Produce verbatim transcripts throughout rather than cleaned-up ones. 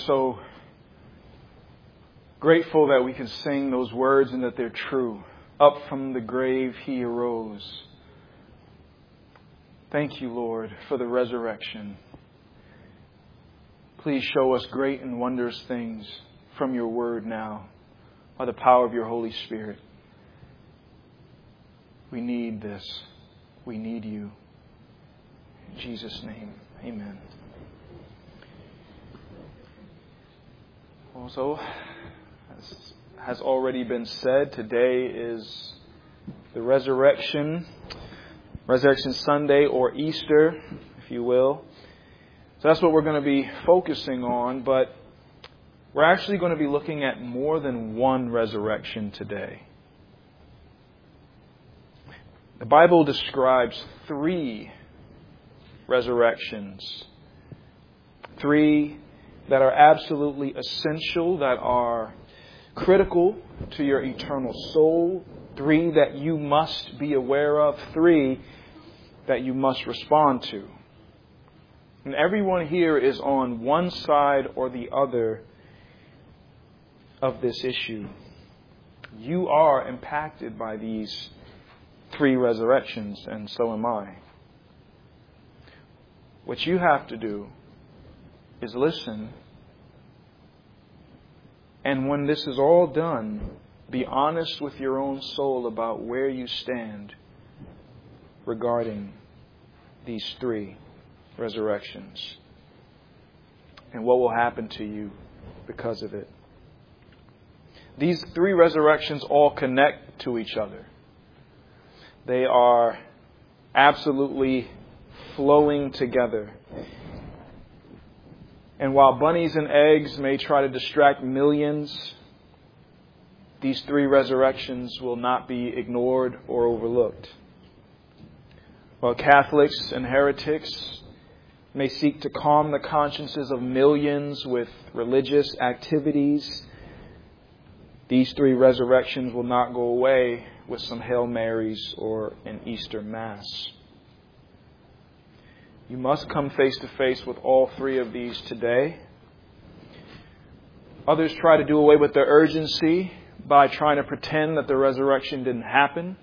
so grateful that we can sing those words and that they're true. Up from the grave He arose. Thank you, Lord, for the resurrection. Please show us great and wondrous things from your word now by the power of your Holy Spirit. We need this. We need you. In Jesus' name, amen. Also, as has already been said, today is the resurrection, Resurrection Sunday or Easter, if you will. So that's what we're going to be focusing on, but we're actually going to be looking at more than one resurrection today. The Bible describes three resurrections. Three that are absolutely essential, that are critical to your eternal soul. Three that you must be aware of. Three that you must respond to. And everyone here is on one side or the other of this issue. You are impacted by these three resurrections, and so am I. What you have to do is listen, and when this is all done, be honest with your own soul about where you stand regarding these three resurrections and what will happen to you because of it. These three resurrections all connect to each other. They are absolutely flowing together. And while bunnies and eggs may try to distract millions, these three resurrections will not be ignored or overlooked. While Catholics and heretics may seek to calm the consciences of millions with religious activities, these three resurrections will not go away with some Hail Marys or an Easter Mass. You must come face to face with all three of these today. Others try to do away with their urgency by trying to pretend that the resurrection didn't happen.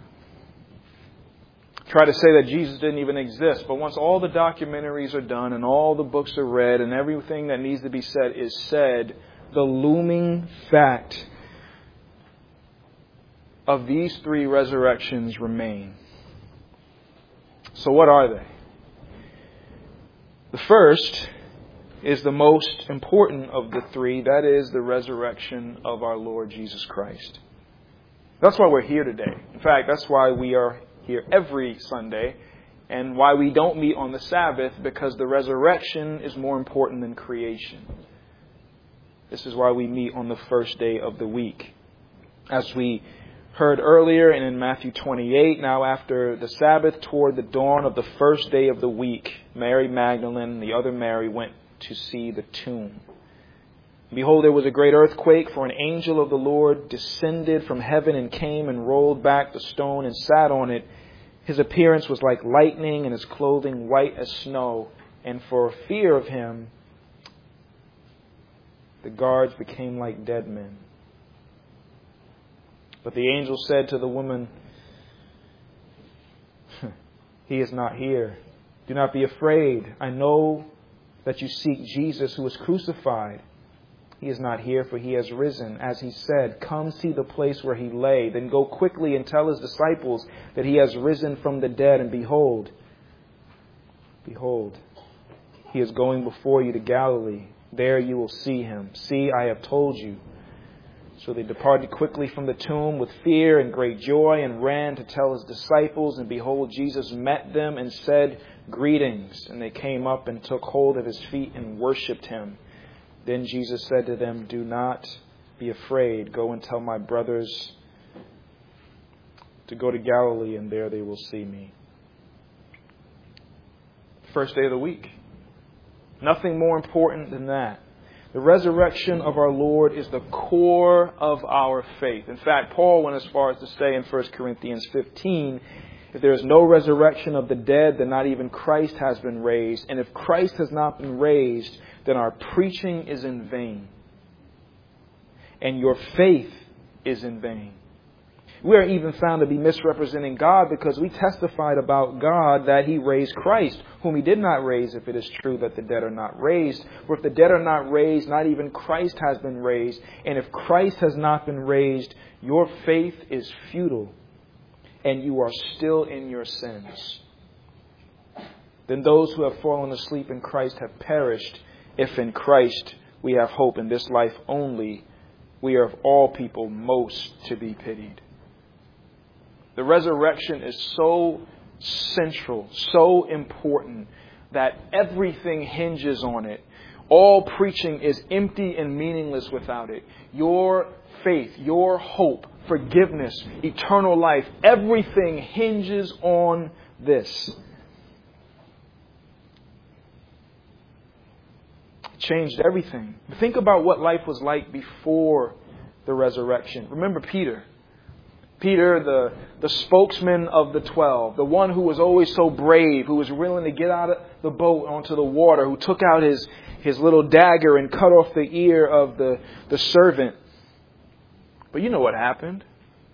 Try to say that Jesus didn't even exist. But once all the documentaries are done and all the books are read and everything that needs to be said is said, the looming fact of these three resurrections remain. So what are they? The first is the most important of the three. That is the resurrection of our Lord Jesus Christ. That's why we're here today. In fact, that's why we are here every Sunday and why we don't meet on the Sabbath, because the resurrection is more important than creation. This is why we meet on the first day of the week. As we heard earlier and in Matthew twenty-eight, now after the Sabbath, toward the dawn of the first day of the week, Mary Magdalene and the other Mary went to see the tomb. Behold, there was a great earthquake, for an angel of the Lord descended from heaven and came and rolled back the stone and sat on it. His appearance was like lightning and his clothing white as snow. And for fear of him, the guards became like dead men. But the angel said to the woman, He is not here. Do not be afraid. I know that you seek Jesus who was crucified. He is not here, for he has risen. As he said, come see the place where he lay. Then go quickly and tell his disciples that he has risen from the dead. And behold, behold, he is going before you to Galilee. There you will see him. See, I have told you. So they departed quickly from the tomb with fear and great joy and ran to tell his disciples. And behold, Jesus met them and said, Greetings. And they came up and took hold of his feet and worshipped him. Then Jesus said to them, Do not be afraid. Go and tell my brothers to go to Galilee, and there they will see me. First day of the week. Nothing more important than that. The resurrection of our Lord is the core of our faith. In fact, Paul went as far as to say in First Corinthians fifteen, if there is no resurrection of the dead, then not even Christ has been raised. And if Christ has not been raised, then our preaching is in vain, and your faith is in vain. We are even found to be misrepresenting God because we testified about God that He raised Christ, whom He did not raise, if it is true that the dead are not raised. For if the dead are not raised, not even Christ has been raised. And if Christ has not been raised, your faith is futile, and you are still in your sins. Then those who have fallen asleep in Christ have perished. If in Christ we have hope in this life only, we are of all people most to be pitied. The resurrection is so central, so important, that everything hinges on it. All preaching is empty and meaningless without it. Your faith, your hope, forgiveness, eternal life, everything hinges on this. It changed everything. Think about what life was like before the resurrection. Remember Peter. Peter, the, the spokesman of the twelve, the one who was always so brave, who was willing to get out of the boat onto the water, who took out his, his little dagger and cut off the ear of the, the servant. But you know what happened.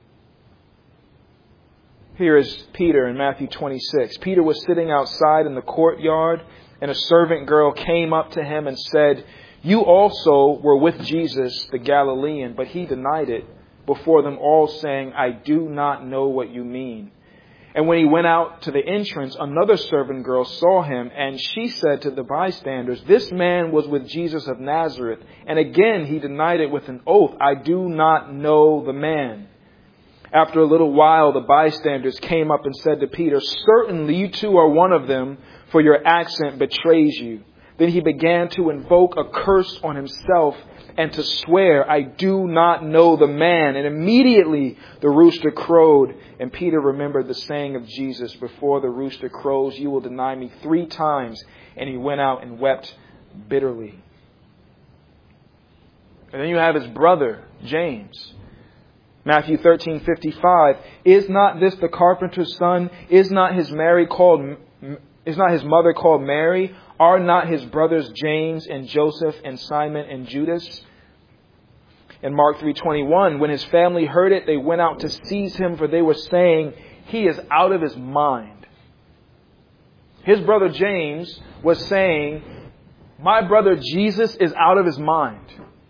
Here is Peter in Matthew twenty-six. Peter was sitting outside in the courtyard, and a servant girl came up to him and said, "You also were with Jesus the Galilean," but he denied it before them all, saying, "I do not know what you mean." And when he went out to the entrance, another servant girl saw him, and she said to the bystanders, "This man was with Jesus of Nazareth." And again he denied it with an oath, "I do not know the man." After a little while, the bystanders came up and said to Peter, "Certainly you too are one of them, for your accent betrays you." Then he began to invoke a curse on himself and to swear, "I do not know the man." And immediately the rooster crowed. And Peter remembered the saying of Jesus, "Before the rooster crows, you will deny me three times." And he went out and wept bitterly. And then you have his brother, James. Matthew thirteen fifty-five. "Is not this the carpenter's son? Is not his Mary called, is not his mother called Mary? Are not his brothers James and Joseph and Simon and Judas?" In Mark three twenty-one, when his family heard it, they went out to seize him, for they were saying, "He is out of his mind." His brother James was saying, "My brother Jesus is out of his mind."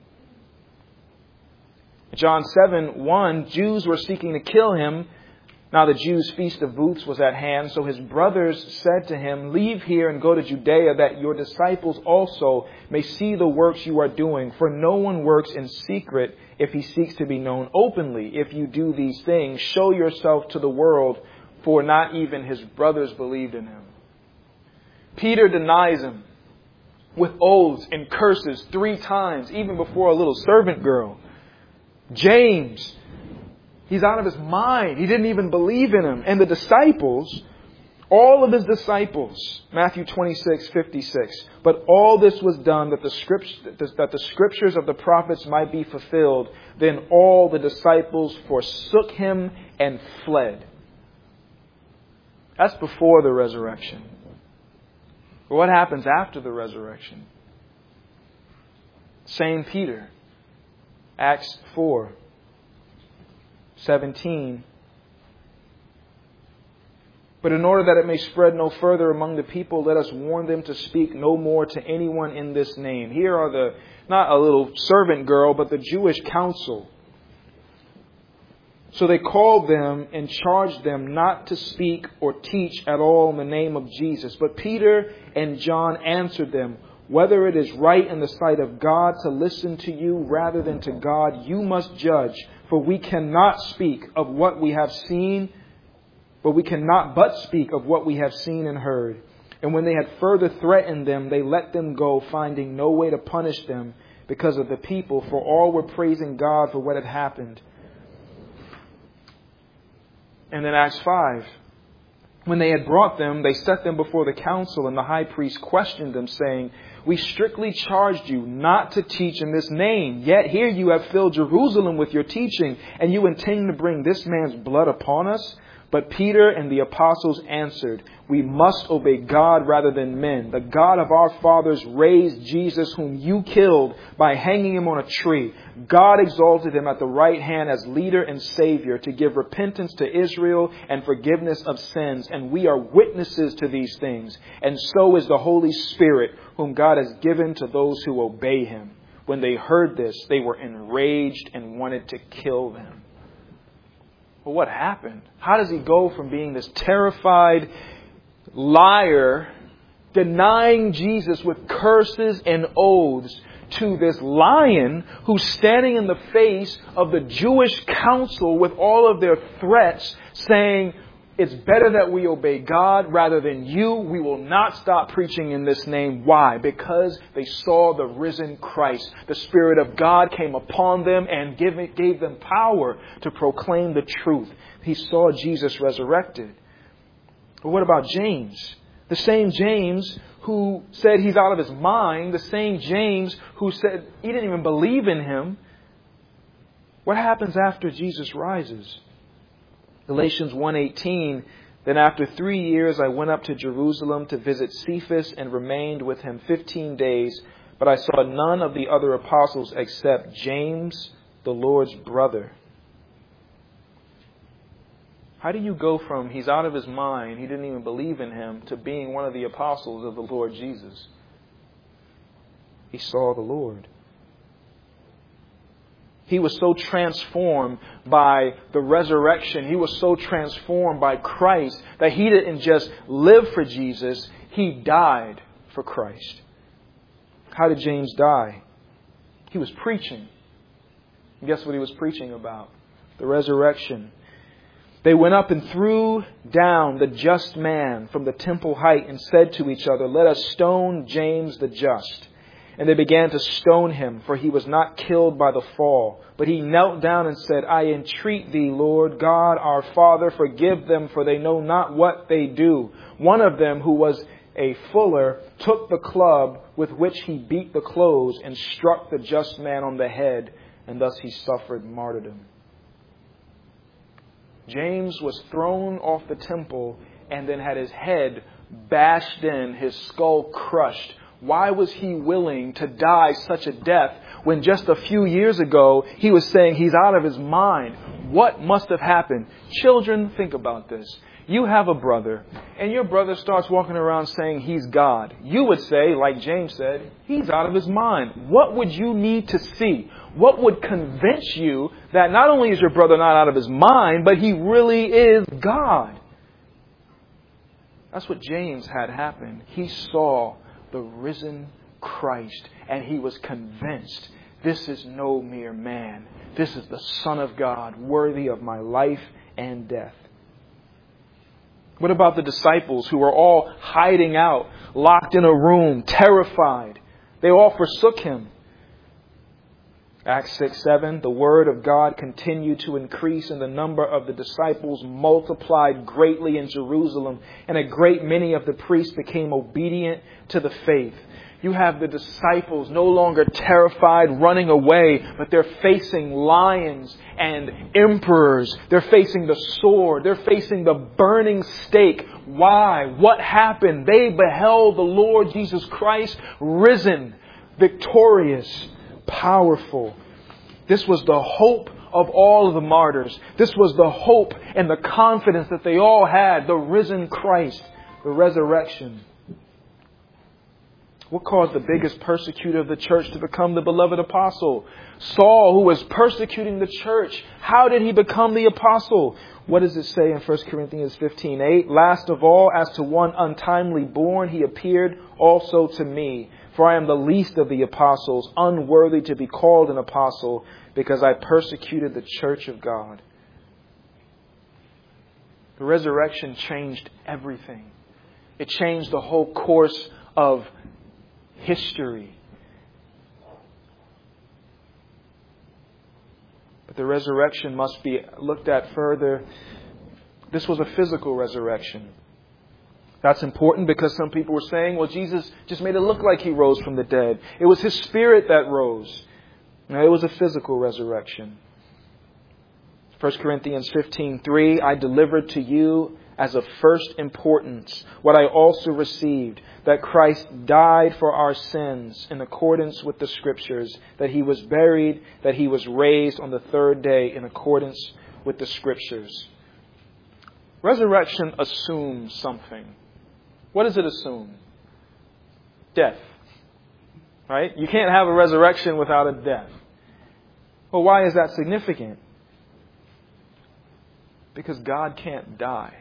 John seven one, Jews were seeking to kill him. Now the Jews' feast of booths was at hand, so his brothers said to him, "Leave here and go to Judea, that your disciples also may see the works you are doing. For no one works in secret if he seeks to be known openly. If you do these things, show yourself to the world," for not even his brothers believed in him. Peter denies him with oaths and curses three times, even before a little servant girl. James, he's out of his mind. He didn't even believe in him. And the disciples, all of his disciples, Matthew twenty-six fifty-six. "But all this was done that the scriptures, that the scriptures of the prophets might be fulfilled. Then all the disciples forsook him and fled." That's before the resurrection. But what happens after the resurrection? Same Peter. Acts four seventeen. "But in order that it may spread no further among the people, let us warn them to speak no more to anyone in this name." Here are the, not a little servant girl, but the Jewish council. "So they called them and charged them not to speak or teach at all in the name of Jesus. But Peter and John answered them, 'Whether it is right in the sight of God to listen to you rather than to God, you must judge. For we cannot speak of what we have seen, but we cannot but speak of what we have seen and heard.' And when they had further threatened them, they let them go, finding no way to punish them because of the people, for all were praising God for what had happened." And then Acts five. "When they had brought them, they set them before the council, and the high priest questioned them, saying, We strictly charged you not to teach in this name. Yet here you have filled Jerusalem with your teaching, and you intend to bring this man's blood upon us? But Peter and the apostles answered, we must obey God rather than men. The God of our fathers raised Jesus, whom you killed by hanging him on a tree. God exalted him at the right hand as leader and savior to give repentance to Israel and forgiveness of sins. And we are witnesses to these things. And so is the Holy Spirit, whom God has given to those who obey him. When they heard this, they were enraged and wanted to kill them. But what happened? How does he go from being this terrified liar, denying Jesus with curses and oaths, to this lion who's standing in the face of the Jewish council with all of their threats, saying, it's better that we obey God rather than you. We will not stop preaching in this name. Why? Because they saw the risen Christ. The Spirit of God came upon them and gave, gave them power to proclaim the truth. He saw Jesus resurrected. But what about James? The same James who said he's out of his mind. The same James who said he didn't even believe in him. What happens after Jesus rises? Galatians one eighteen, then after three years I went up to Jerusalem to visit Cephas and remained with him fifteen days, but I saw none of the other apostles except James, the Lord's brother. How do you go from he's out of his mind, he didn't even believe in him, to being one of the apostles of the Lord Jesus? He saw the Lord. He was so transformed by the resurrection. He was so transformed by Christ that he didn't just live for Jesus. He died for Christ. How did James die? He was preaching. Guess what he was preaching about? The resurrection. They went up and threw down the just man from the temple height and said to each other, let us stone James the just. And they began to stone him, for he was not killed by the fall. But he knelt down and said, I entreat thee, Lord God, our Father, forgive them, for they know not what they do. One of them, who was a fuller, took the club with which he beat the clothes and struck the just man on the head, and thus he suffered martyrdom. James was thrown off the temple and then had his head bashed in, his skull crushed. Why was he willing to die such a death when just a few years ago he was saying he's out of his mind? What must have happened? Children, think about this. You have a brother, and your brother starts walking around saying he's God. You would say, like James said, he's out of his mind. What would you need to see? What would convince you that not only is your brother not out of his mind, but he really is God? That's what James had happen. He saw the risen Christ, and he was convinced, this is no mere man. This is the Son of God, worthy of my life and death. What about the disciples who were all hiding out, locked in a room, terrified? They all forsook him. Acts six seven, the word of God continued to increase, and the number of the disciples multiplied greatly in Jerusalem, and a great many of the priests became obedient to the faith. You have the disciples no longer terrified, running away, but they're facing lions and emperors. They're facing the sword. They're facing the burning stake. Why? What happened? They beheld the Lord Jesus Christ risen, victorious, powerful. This was the hope of all of the martyrs. This was the hope and the confidence that they all had. The risen Christ, the resurrection. What caused the biggest persecutor of the church to become the beloved apostle? Saul, who was persecuting the church. How did he become the apostle? What does it say in First Corinthians fifteen eight? Last of all, as to one untimely born, he appeared also to me. For I am the least of the apostles, unworthy to be called an apostle, because I persecuted the church of God. The resurrection changed everything. It changed the whole course of history. But the resurrection must be looked at further. This was a physical resurrection. That's important because some people were saying, well, Jesus just made it look like He rose from the dead. It was His Spirit that rose. No, it was a physical resurrection. First Corinthians fifteen three, I delivered to you as of first importance what I also received, that Christ died for our sins in accordance with the Scriptures, that He was buried, that He was raised on the third day in accordance with the Scriptures. Resurrection assumes something. What does it assume? Death. Right? You can't have a resurrection without a death. Well, why is that significant? Because God can't die.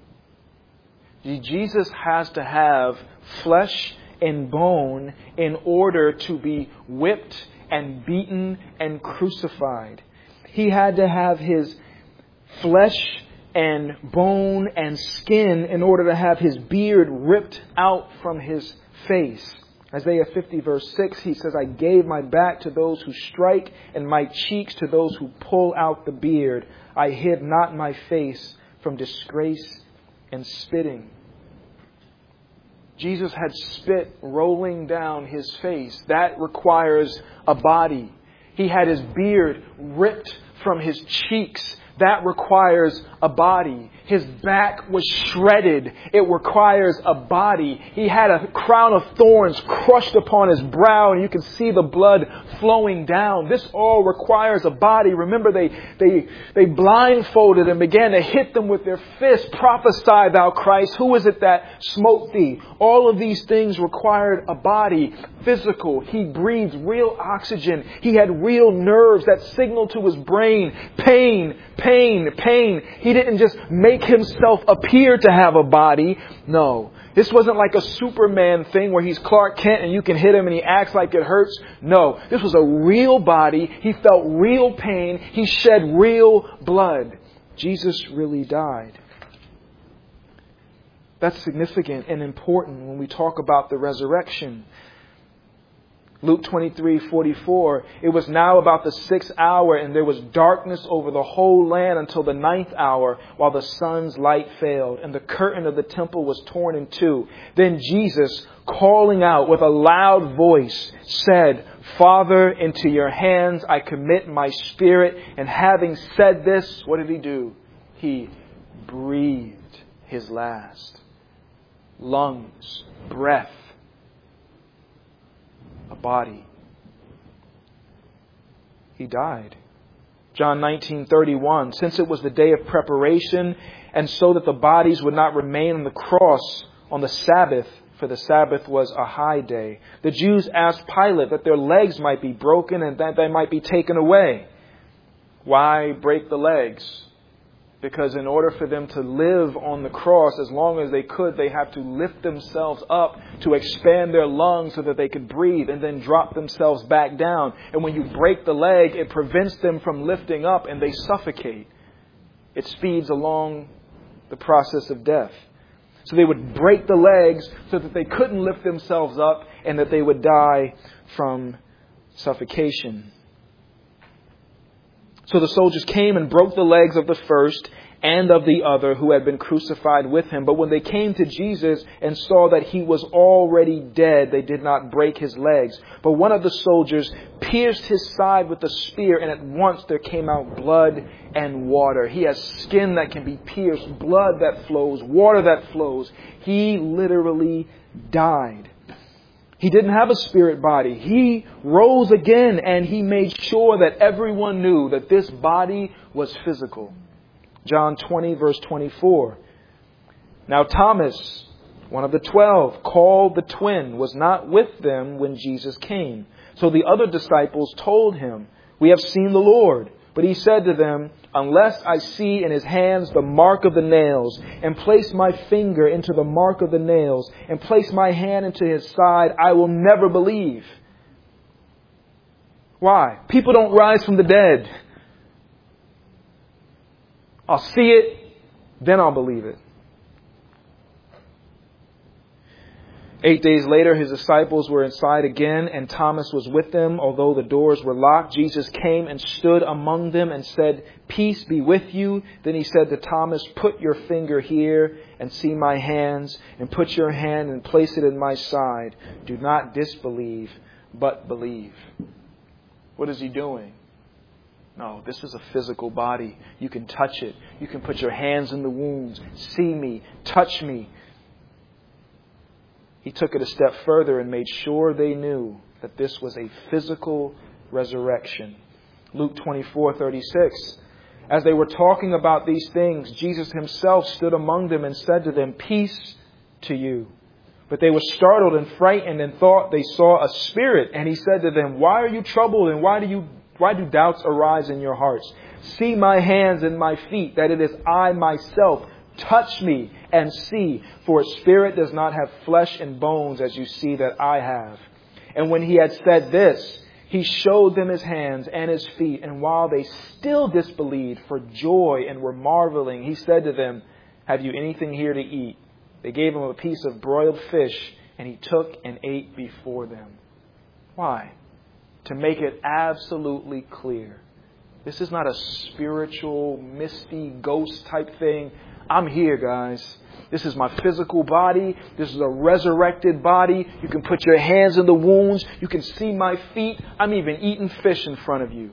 Jesus has to have flesh and bone in order to be whipped and beaten and crucified. He had to have His flesh and bone and skin in order to have His beard ripped out from His face. Isaiah fifty verse six, He says, I gave my back to those who strike and my cheeks to those who pull out the beard. I hid not my face from disgrace and spitting. Jesus had spit rolling down His face. That requires a body. He had His beard ripped from His cheeks. That requires a body. His back was shredded. It requires a body. He had a crown of thorns crushed upon His brow, and you can see the blood flowing down. This all requires a body. Remember, they they they blindfolded and began to hit them with their fists. Prophesy, thou Christ. Who is it that smote thee? All of these things required a body. Physical. He breathed real oxygen. He had real nerves that signaled to his brain pain, pain, pain. He didn't just make Himself appear to have a body. No. This wasn't like a Superman thing where he's Clark Kent and you can hit him and he acts like it hurts. No. This was a real body. He felt real pain. He shed real blood. Jesus really died. That's significant and important when we talk about the resurrection. Luke twenty-three forty-four, it was now about the sixth hour, and there was darkness over the whole land until the ninth hour, while the sun's light failed, and the curtain of the temple was torn in two. Then Jesus, calling out with a loud voice, said, Father, into your hands I commit my spirit. And having said this, what did He do? He breathed His last. Lungs, breath. A body. He died. John nineteen thirty-one, since it was the day of preparation, and so that the bodies would not remain on the cross on the Sabbath, for the Sabbath was a high day, the Jews asked Pilate that their legs might be broken and that they might be taken away. Why break the legs? Because in order for them to live on the cross as long as they could, they have to lift themselves up to expand their lungs so that they could breathe, and then drop themselves back down. And when you break the leg, it prevents them from lifting up and they suffocate. It speeds along the process of death. So they would break the legs so that they couldn't lift themselves up and that they would die from suffocation. So the soldiers came and broke the legs of the first and of the other who had been crucified with Him. But when they came to Jesus and saw that He was already dead, they did not break His legs. But one of the soldiers pierced His side with a spear, and at once there came out blood and water. He has skin that can be pierced, blood that flows, water that flows. He literally died. He didn't have a spirit body. He rose again, and He made sure that everyone knew that this body was physical. John twenty verse twenty-four. Now Thomas, one of the twelve, called the twin, was not with them when Jesus came. So the other disciples told Him, We have seen the Lord. But He said to them, Unless I see in His hands the mark of the nails, and place my finger into the mark of the nails, and place my hand into His side, I will never believe. Why? People don't rise from the dead. I'll see it, then I'll believe it. Eight days later, his disciples were inside again, and Thomas was with them. Although the doors were locked, Jesus came and stood among them and said, "Peace be with you." Then he said to Thomas, "Put your finger here and see my hands, and put your hand and place it in my side. Do not disbelieve, but believe." What is he doing? No, this is a physical body. You can touch it. You can put your hands in the wounds. See me. Touch me. He took it a step further and made sure they knew that this was a physical resurrection. Luke twenty-four thirty-six. As they were talking about these things, Jesus himself stood among them and said to them, "Peace to you." But they were startled and frightened and thought they saw a spirit. And he said to them, "Why are you troubled, and why do you why do doubts arise in your hearts? See my hands and my feet, that it is I myself. Touch me and see, for a spirit does not have flesh and bones as you see that I have." And when he had said this, he showed them his hands and his feet. And while they still disbelieved for joy and were marveling, he said to them, "Have you anything here to eat?" They gave him a piece of broiled fish, and he took and ate before them. Why? To make it absolutely clear. This is not a spiritual, misty, ghost type thing. I'm here, guys. This is my physical body. This is a resurrected body. You can put your hands in the wounds. You can see my feet. I'm even eating fish in front of you.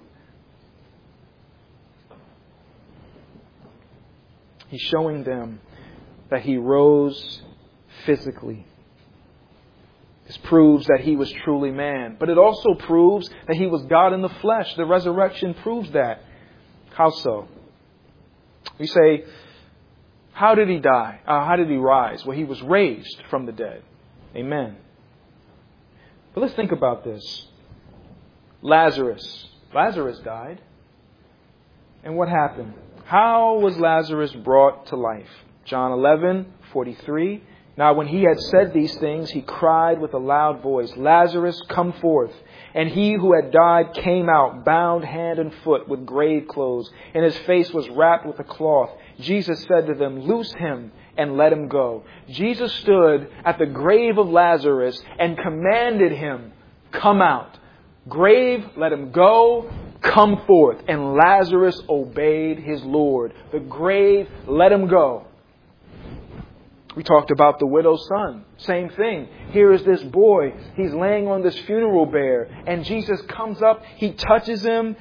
He's showing them that he rose physically. This proves that he was truly man. But it also proves that he was God in the flesh. The resurrection proves that. How so? We say, how did he die? Uh, how did he rise? Well, he was raised from the dead. Amen. But let's think about this. Lazarus. Lazarus died. And what happened? How was Lazarus brought to life? John eleven forty-three. Now when he had said these things, he cried with a loud voice, "Lazarus, come forth." And he who had died came out, bound hand and foot with grave clothes, and his face was wrapped with a cloth. Jesus said to them, "Loose him and let him go." Jesus stood at the grave of Lazarus and commanded him, "Come out. Grave, let him go. Come forth." And Lazarus obeyed his Lord. The grave, let him go. We talked about the widow's son. Same thing. Here is this boy. He's laying on this funeral bier. And Jesus comes up. He touches him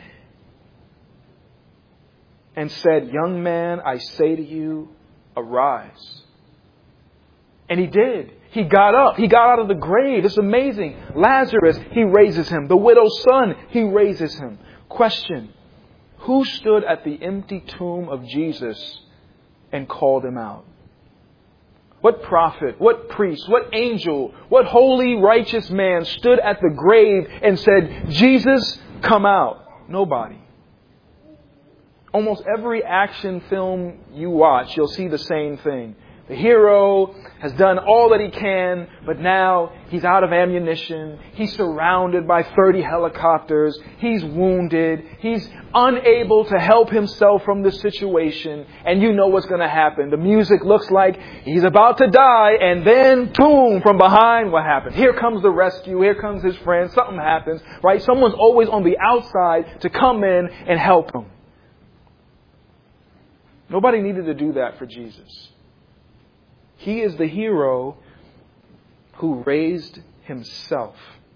and said, "Young man, I say to you, arise." And he did. He got up. He got out of the grave. It's amazing. Lazarus, he raises him. The widow's son, he raises him. Question. Who stood at the empty tomb of Jesus and called him out? What prophet, what priest, what angel, what holy, righteous man stood at the grave and said, "Jesus, come out"? Nobody. Almost every action film you watch, you'll see the same thing. The hero has done all that he can, but now he's out of ammunition. He's surrounded by thirty helicopters. He's wounded. He's unable to help himself from the situation. And you know what's going to happen. The music looks like he's about to die. And then, boom, from behind, what happens? Here comes the rescue. Here comes his friend. Something happens, right? Someone's always on the outside to come in and help him. Nobody needed to do that for Jesus. He is the hero who raised himself.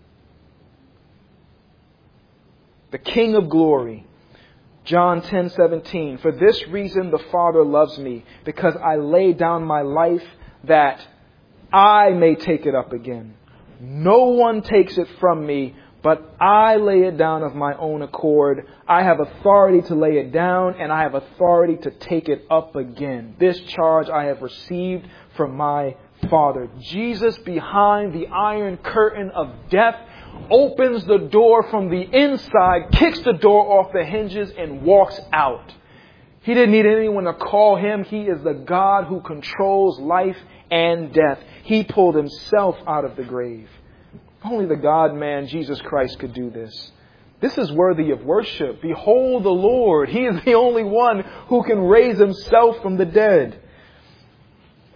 The King of glory. John ten seventeen. For this reason the Father loves me, because I lay down my life that I may take it up again. No one takes it from me, but I lay it down of my own accord. I have authority to lay it down, and I have authority to take it up again. This charge I have received from my Father. Jesus, behind the iron curtain of death, opens the door from the inside, kicks the door off the hinges, and walks out. He didn't need anyone to call him. He is the God who controls life and death. He pulled himself out of the grave. Only the God-man, Jesus Christ, could do this. This is worthy of worship. Behold the Lord. He is the only one who can raise himself from the dead.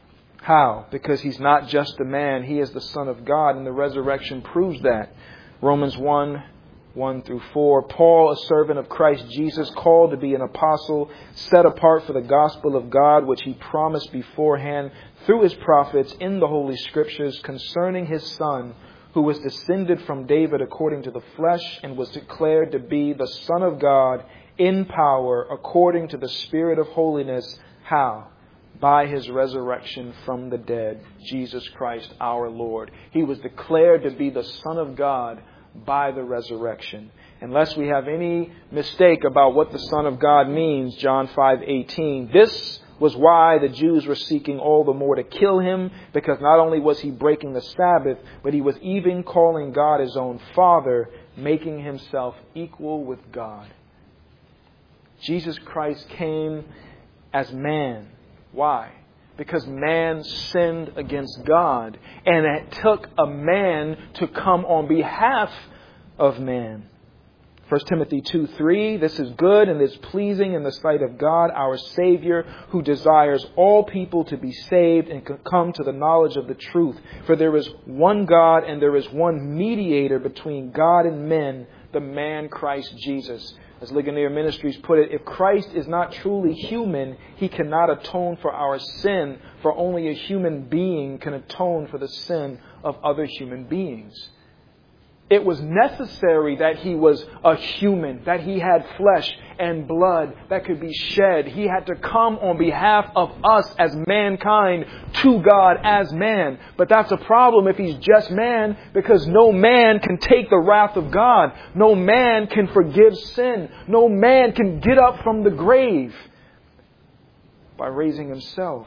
How? Because He's not just a man. He is the Son of God, and the resurrection proves that. Romans one, one through four. Paul, a servant of Christ Jesus, called to be an apostle, set apart for the gospel of God, which He promised beforehand through His prophets in the Holy Scriptures concerning His Son, who was descended from David according to the flesh, and was declared to be the Son of God in power according to the Spirit of holiness. How? By His resurrection from the dead, Jesus Christ our Lord. He was declared to be the Son of God by the resurrection. Unless we have any mistake about what the Son of God means, John five eighteen. This was why the Jews were seeking all the more to kill Him, because not only was He breaking the Sabbath, but He was even calling God His own Father, making Himself equal with God. Jesus Christ came as man. Why? Because man sinned against God, and it took a man to come on behalf of man. First Timothy two three, this is good and is pleasing in the sight of God, our Savior, who desires all people to be saved and come to the knowledge of the truth. For there is one God and there is one mediator between God and men, the man Christ Jesus. As Ligonier Ministries put it, if Christ is not truly human, He cannot atone for our sin, for only a human being can atone for the sin of other human beings. It was necessary that He was a human, that He had flesh and blood that could be shed. He had to come on behalf of us as mankind to God as man. But that's a problem if He's just man, because no man can take the wrath of God. No man can forgive sin. No man can get up from the grave by raising Himself.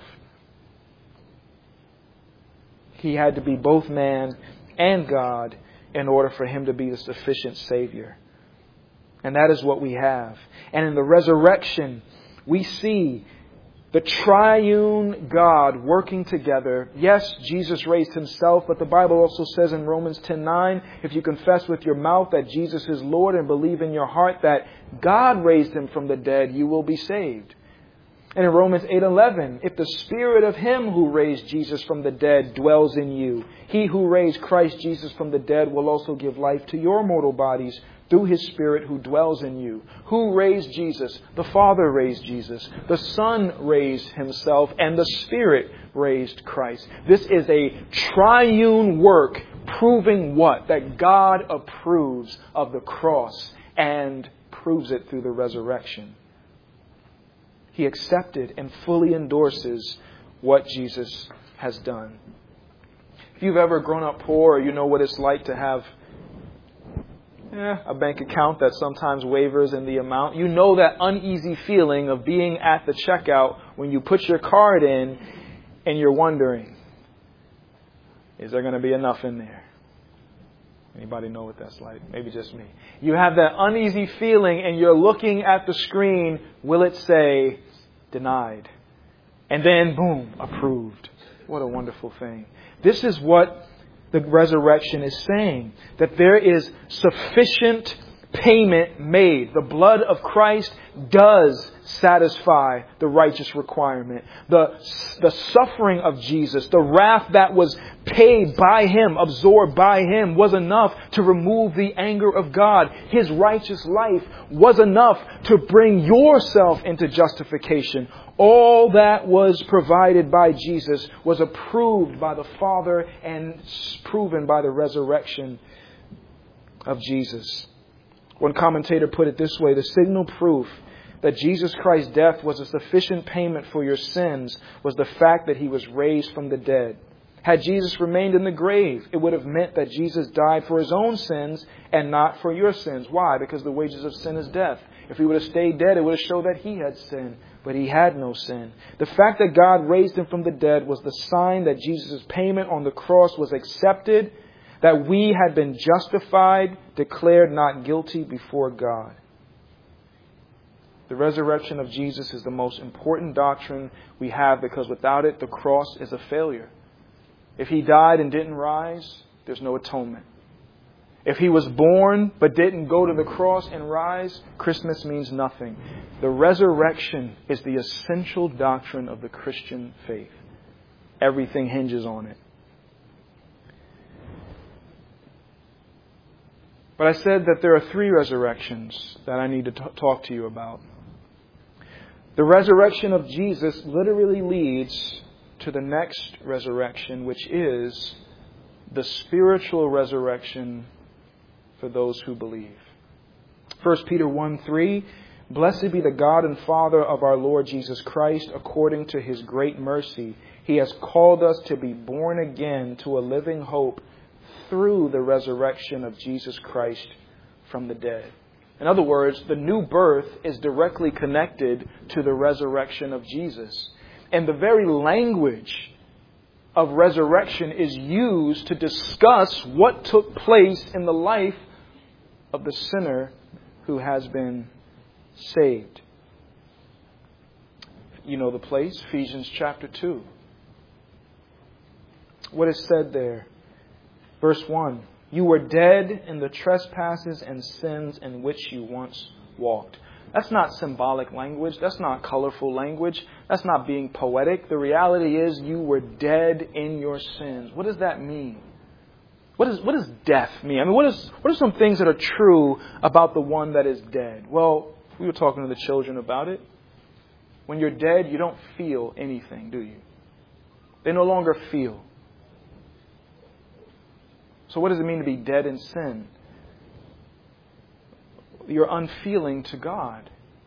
He had to be both man and God in order for Him to be the sufficient Savior. And that is what we have. And in the resurrection, we see the triune God working together. Yes, Jesus raised Himself, but the Bible also says in Romans ten nine, if you confess with your mouth that Jesus is Lord and believe in your heart that God raised Him from the dead, you will be saved. And in Romans eight eleven, if the Spirit of Him who raised Jesus from the dead dwells in you, He who raised Christ Jesus from the dead will also give life to your mortal bodies through His Spirit who dwells in you. Who raised Jesus? The Father raised Jesus. The Son raised Himself, and the Spirit raised Christ. This is a triune work proving what? That God approves of the cross and proves it through the resurrection. He accepted and fully endorses what Jesus has done. If you've ever grown up poor, or you know what it's like to have eh, a bank account that sometimes wavers in the amount, you know that uneasy feeling of being at the checkout when you put your card in and you're wondering, is there going to be enough in there? Anybody know what that's like? Maybe just me. You have that uneasy feeling and you're looking at the screen. Will it say denied? And then, boom, approved. What a wonderful thing. This is what the resurrection is saying. That there is sufficient payment made. The blood of Christ does satisfy the righteous requirement. The, the suffering of Jesus, the wrath that was paid by Him, absorbed by Him, was enough to remove the anger of God. His righteous life was enough to bring yourself into justification. All that was provided by Jesus was approved by the Father and proven by the resurrection of Jesus. One commentator put it this way: the signal proof that Jesus Christ's death was a sufficient payment for your sins was the fact that He was raised from the dead. Had Jesus remained in the grave, it would have meant that Jesus died for His own sins and not for your sins. Why? Because the wages of sin is death. If He would have stayed dead, it would have showed that He had sin, but He had no sin. The fact that God raised Him from the dead was the sign that Jesus' payment on the cross was accepted, that we had been justified, declared not guilty before God. The resurrection of Jesus is the most important doctrine we have, because without it, the cross is a failure. If He died and didn't rise, there's no atonement. If He was born but didn't go to the cross and rise, Christmas means nothing. The resurrection is the essential doctrine of the Christian faith. everything hinges on it. But I said that there are three resurrections that I need to t- talk to you about. The resurrection of Jesus literally leads to the next resurrection, which is the spiritual resurrection for those who believe. First Peter one three, Blessed be the God and Father of our Lord Jesus Christ, according to His great mercy. He has called us to be born again to a living hope through the resurrection of Jesus Christ from the dead. In other words, the new birth is directly connected to the resurrection of Jesus. And the very language of resurrection is used to discuss what took place in the life of the sinner who has been saved. You know the place, Ephesians chapter two. What is said there? Verse one, You were dead in the trespasses and sins in which you once walked. That's not symbolic language. That's not colorful language. That's not being poetic. The reality is you were dead in your sins. What does that mean? What, is, what does death mean? I mean, what, is, what are some things that are true about the one that is dead? Well, we were talking to the children about it. When you're dead, you don't feel anything, do you? They no longer feel. So what does it mean to be dead in sin? You're unfeeling to God.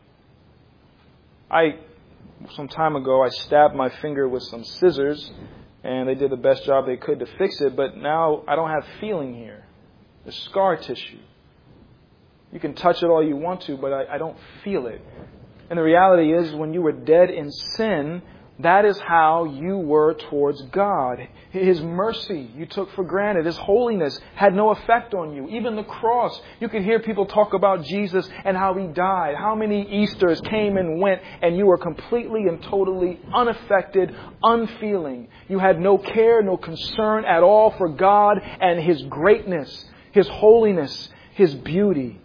I, some time ago, I stabbed my finger with some scissors, and they did the best job they could to fix it, but now I don't have feeling here. There's scar tissue. You can touch it all you want to, but I, I don't feel it. And the reality is, when you were dead in sin, that is how you were towards God. His mercy you took for granted. His holiness had no effect on you. Even the cross. You could hear people talk about Jesus and how He died. How many Easters came and went and you were completely and totally unaffected, unfeeling. You had no care, no concern at all for God and His greatness, His holiness, His beauty.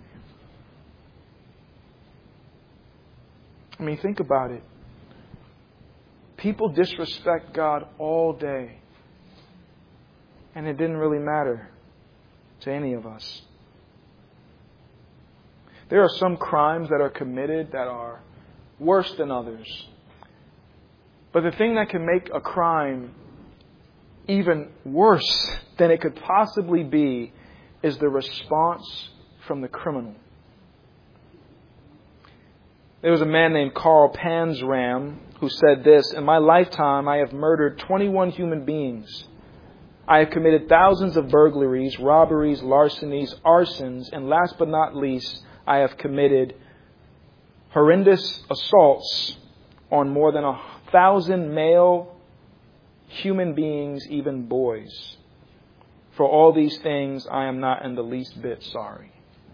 I mean, think about it. People disrespect God all day. And it didn't really matter to any of us. There are some crimes that are committed that are worse than others. But the thing that can make a crime even worse than it could possibly be is the response from the criminal. There was a man named Carl Panzram who said this, In my lifetime, I have murdered twenty-one human beings. I have committed thousands of burglaries, robberies, larcenies, arsons, and last but not least, I have committed horrendous assaults on more than a thousand male human beings, even boys. For all these things, I am not in the least bit sorry.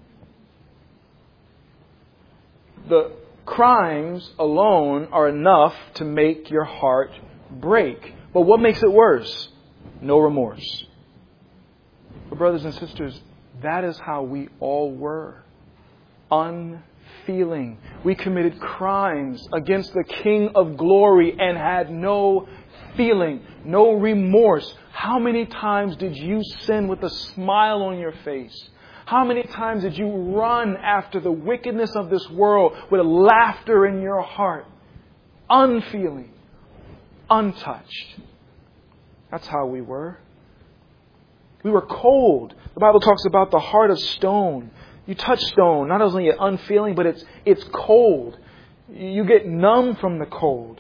The crimes alone are enough to make your heart break. But what makes it worse? No remorse. But brothers and sisters, that is how we all were. Unfeeling. We committed crimes against the King of Glory and had no feeling, no remorse. How many times did you sin with a smile on your face? How many times did you run after the wickedness of this world with laughter in your heart? Unfeeling. Untouched. That's how we were. We were cold. The Bible talks about the heart of stone. You touch stone, not only is it unfeeling, but it's it's cold. You get numb from the cold.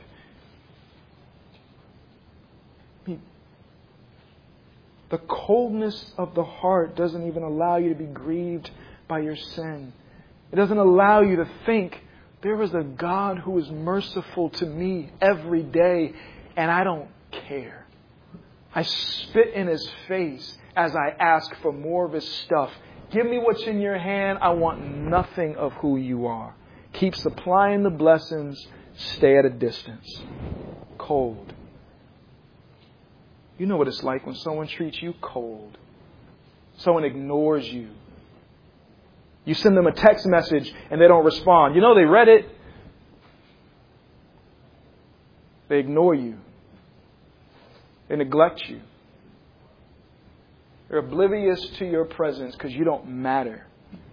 The coldness of the heart doesn't even allow you to be grieved by your sin. It doesn't allow you to think, there is a God who is merciful to me every day, and I don't care. I spit in His face as I ask for more of His stuff. Give me what's in your hand. I want nothing of who you are. Keep supplying the blessings. Stay at a distance. Cold. You know what it's like when someone treats you cold. Someone ignores you. You send them a text message and they don't respond. You know they read it. They ignore you. They neglect you. They're oblivious to your presence because you don't matter.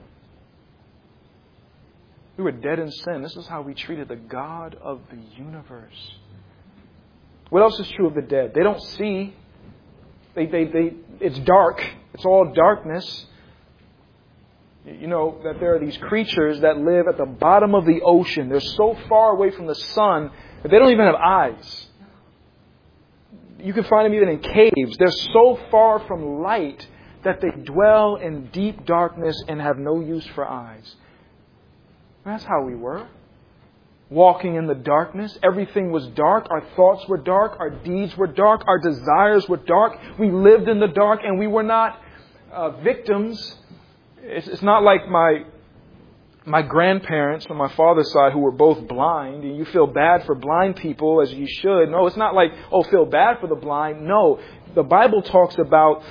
We were dead in sin. This is how we treated the God of the universe. What else is true of the dead? They don't see. They, they, they, it's dark. It's all darkness. You know that there are these creatures that live at the bottom of the ocean. They're so far away from the sun that they don't even have eyes. You can find them even in caves. They're so far from light that they dwell in deep darkness and have no use for eyes. That's how we were. Walking in the darkness. Everything was dark. Our thoughts were dark. Our deeds were dark. Our desires were dark. We lived in the dark and we were not uh, victims. It's, it's not like my my grandparents on my father's side who were both blind. And you feel bad for blind people as you should. No, it's not like, oh, feel bad for the blind. No, the Bible talks about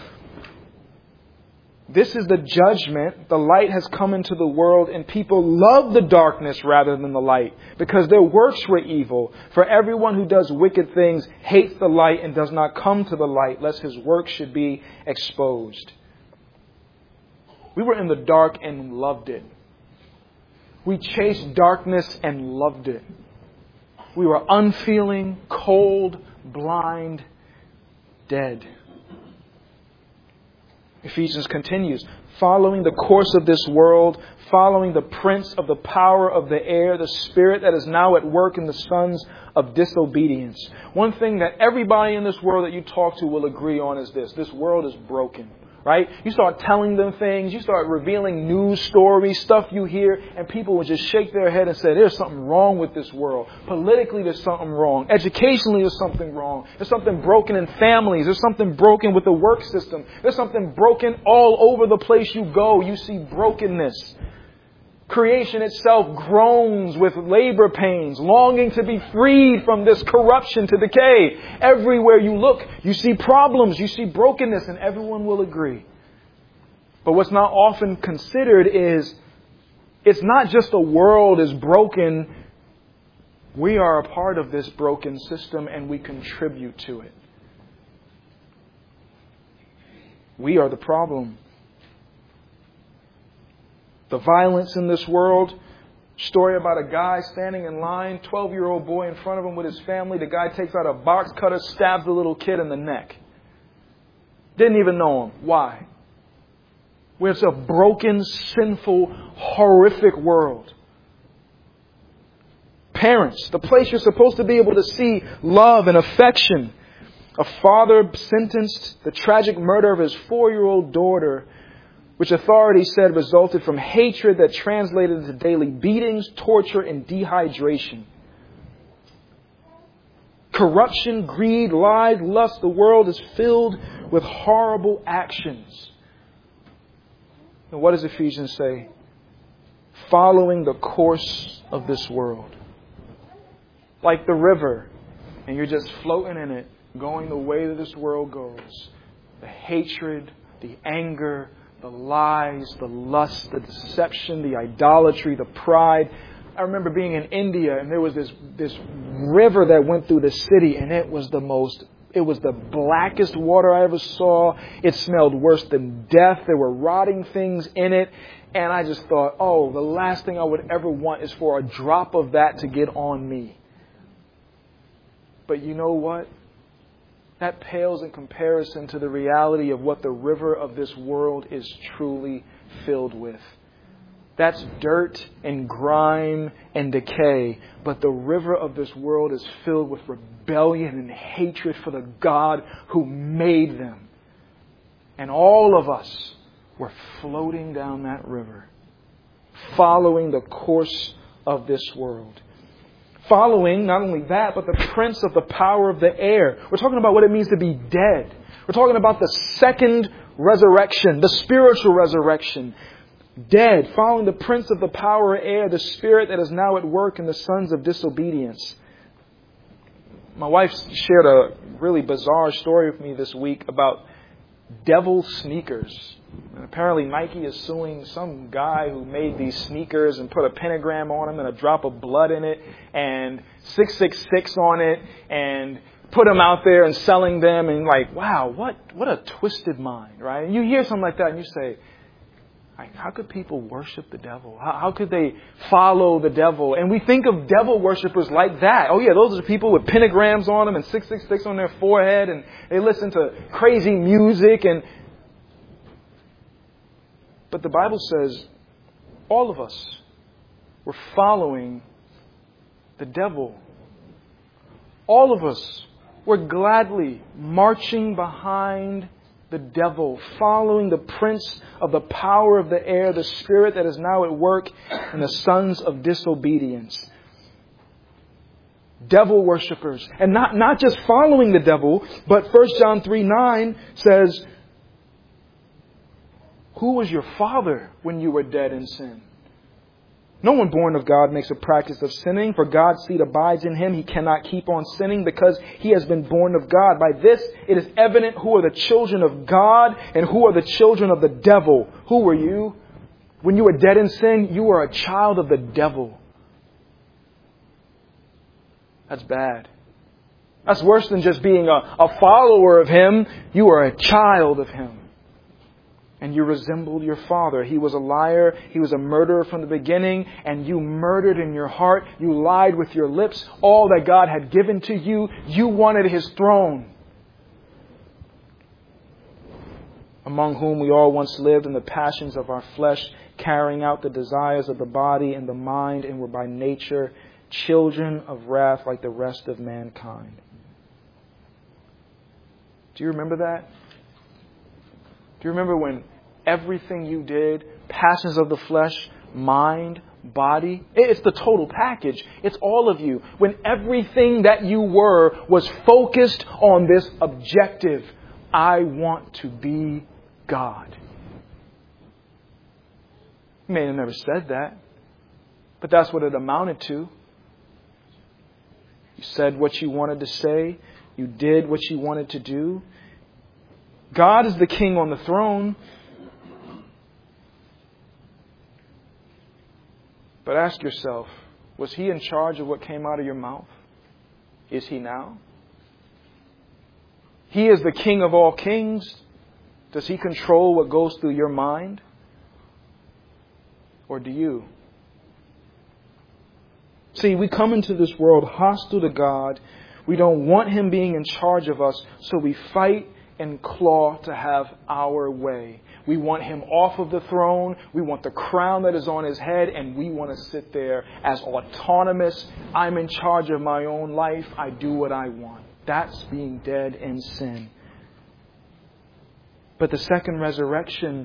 this is the judgment. The light has come into the world and people love the darkness rather than the light because their works were evil. For everyone who does wicked things hates the light and does not come to the light lest his works should be exposed. We were in the dark and loved it. We chased darkness and loved it. We were unfeeling, cold, blind, dead. Ephesians continues, following the course of this world, following the prince of the power of the air, the spirit that is now at work in the sons of disobedience. One thing that everybody in this world that you talk to will agree on is this. This world is broken, right? You start telling them things, you start revealing news stories, stuff you hear, and people will just shake their head and say, there's something wrong with this world. Politically, there's something wrong. Educationally, there's something wrong. There's something broken in families. There's something broken with the work system. There's something broken all over the place you go. You see brokenness. Creation itself groans with labor pains, longing to be freed from this corruption to decay. Everywhere you look, you see problems, you see brokenness, and everyone will agree. But what's not often considered is it's not just the world is broken. We are a part of this broken system and we contribute to it. We are the problem. The violence in this world. Story about a guy standing in line, twelve-year-old boy in front of him with his family. The guy takes out a box cutter, stabs the little kid in the neck. Didn't even know him. Why? Where it's a broken, sinful, horrific world. Parents, the place you're supposed to be able to see love and affection. A father sentenced the tragic murder of his four-year-old daughter, which authorities said resulted from hatred that translated into daily beatings, torture, and dehydration. Corruption, greed, lies, lust. The world is filled with horrible actions. And what does Ephesians say? Following the course of this world. Like the river, and you're just floating in it, going the way that this world goes. The hatred, the anger, the lies, the lust, the deception, the idolatry, the pride. I remember being in India and there was this, this river that went through the city and it was the most, it was the blackest water I ever saw. It smelled worse than death. There were rotting things in it. And I just thought, oh, the last thing I would ever want is for a drop of that to get on me. But you know what? That pales in comparison to the reality of what the river of this world is truly filled with. That's dirt and grime and decay. But the river of this world is filled with rebellion and hatred for the God who made them. And all of us were floating down that river, following the course of this world. Following, not only that, but the prince of the power of the air. We're talking about what it means to be dead. We're talking about the second resurrection, the spiritual resurrection. Dead, following the prince of the power of air, the spirit that is now at work in the sons of disobedience. My wife shared a really bizarre story with me this week about devil sneakers. And apparently Nike is suing some guy who made these sneakers and put a pentagram on them and a drop of blood in it and six six six on it and put them out there and selling them and like, wow, what, what a twisted mind, right? And you hear something like that and you say, like, how could people worship the devil? How, how could they follow the devil? And we think of devil worshipers like that. Oh yeah, those are people with pentagrams on them and six six six on their forehead and they listen to crazy music and but the Bible says all of us were following the devil. All of us were gladly marching behind the devil, following the prince of the power of the air, the spirit that is now at work in the sons of disobedience. Devil worshippers. And not, not just following the devil, but First John three nine says, who was your father when you were dead in sin? No one born of God makes a practice of sinning, for God's seed abides in him. He cannot keep on sinning because he has been born of God. By this it is evident who are the children of God and who are the children of the devil. Who were you? When you were dead in sin, you were a child of the devil. That's bad. That's worse than just being a, a follower of him. You are a child of him. And you resembled your father. He was a liar. He was a murderer from the beginning. And you murdered in your heart. You lied with your lips. All that God had given to you, you wanted his throne. Among whom we all once lived in the passions of our flesh, carrying out the desires of the body and the mind, and were by nature children of wrath like the rest of mankind. Do you remember that? Do you remember when everything you did, passions of the flesh, mind, body, it's the total package. It's all of you. When everything that you were was focused on this objective, I want to be God. You may have never said that, but that's what it amounted to. You said what you wanted to say. You did what you wanted to do. God is the king on the throne. But ask yourself, was he in charge of what came out of your mouth? Is he now? He is the king of all kings. Does he control what goes through your mind? Or do you? See, we come into this world hostile to God. We don't want him being in charge of us, so we fight and claw to have our way. We want him off of the throne. We want the crown that is on his head, and we want to sit there as autonomous. I'm in charge of my own life. I do what I want. That's being dead in sin. But the second resurrection,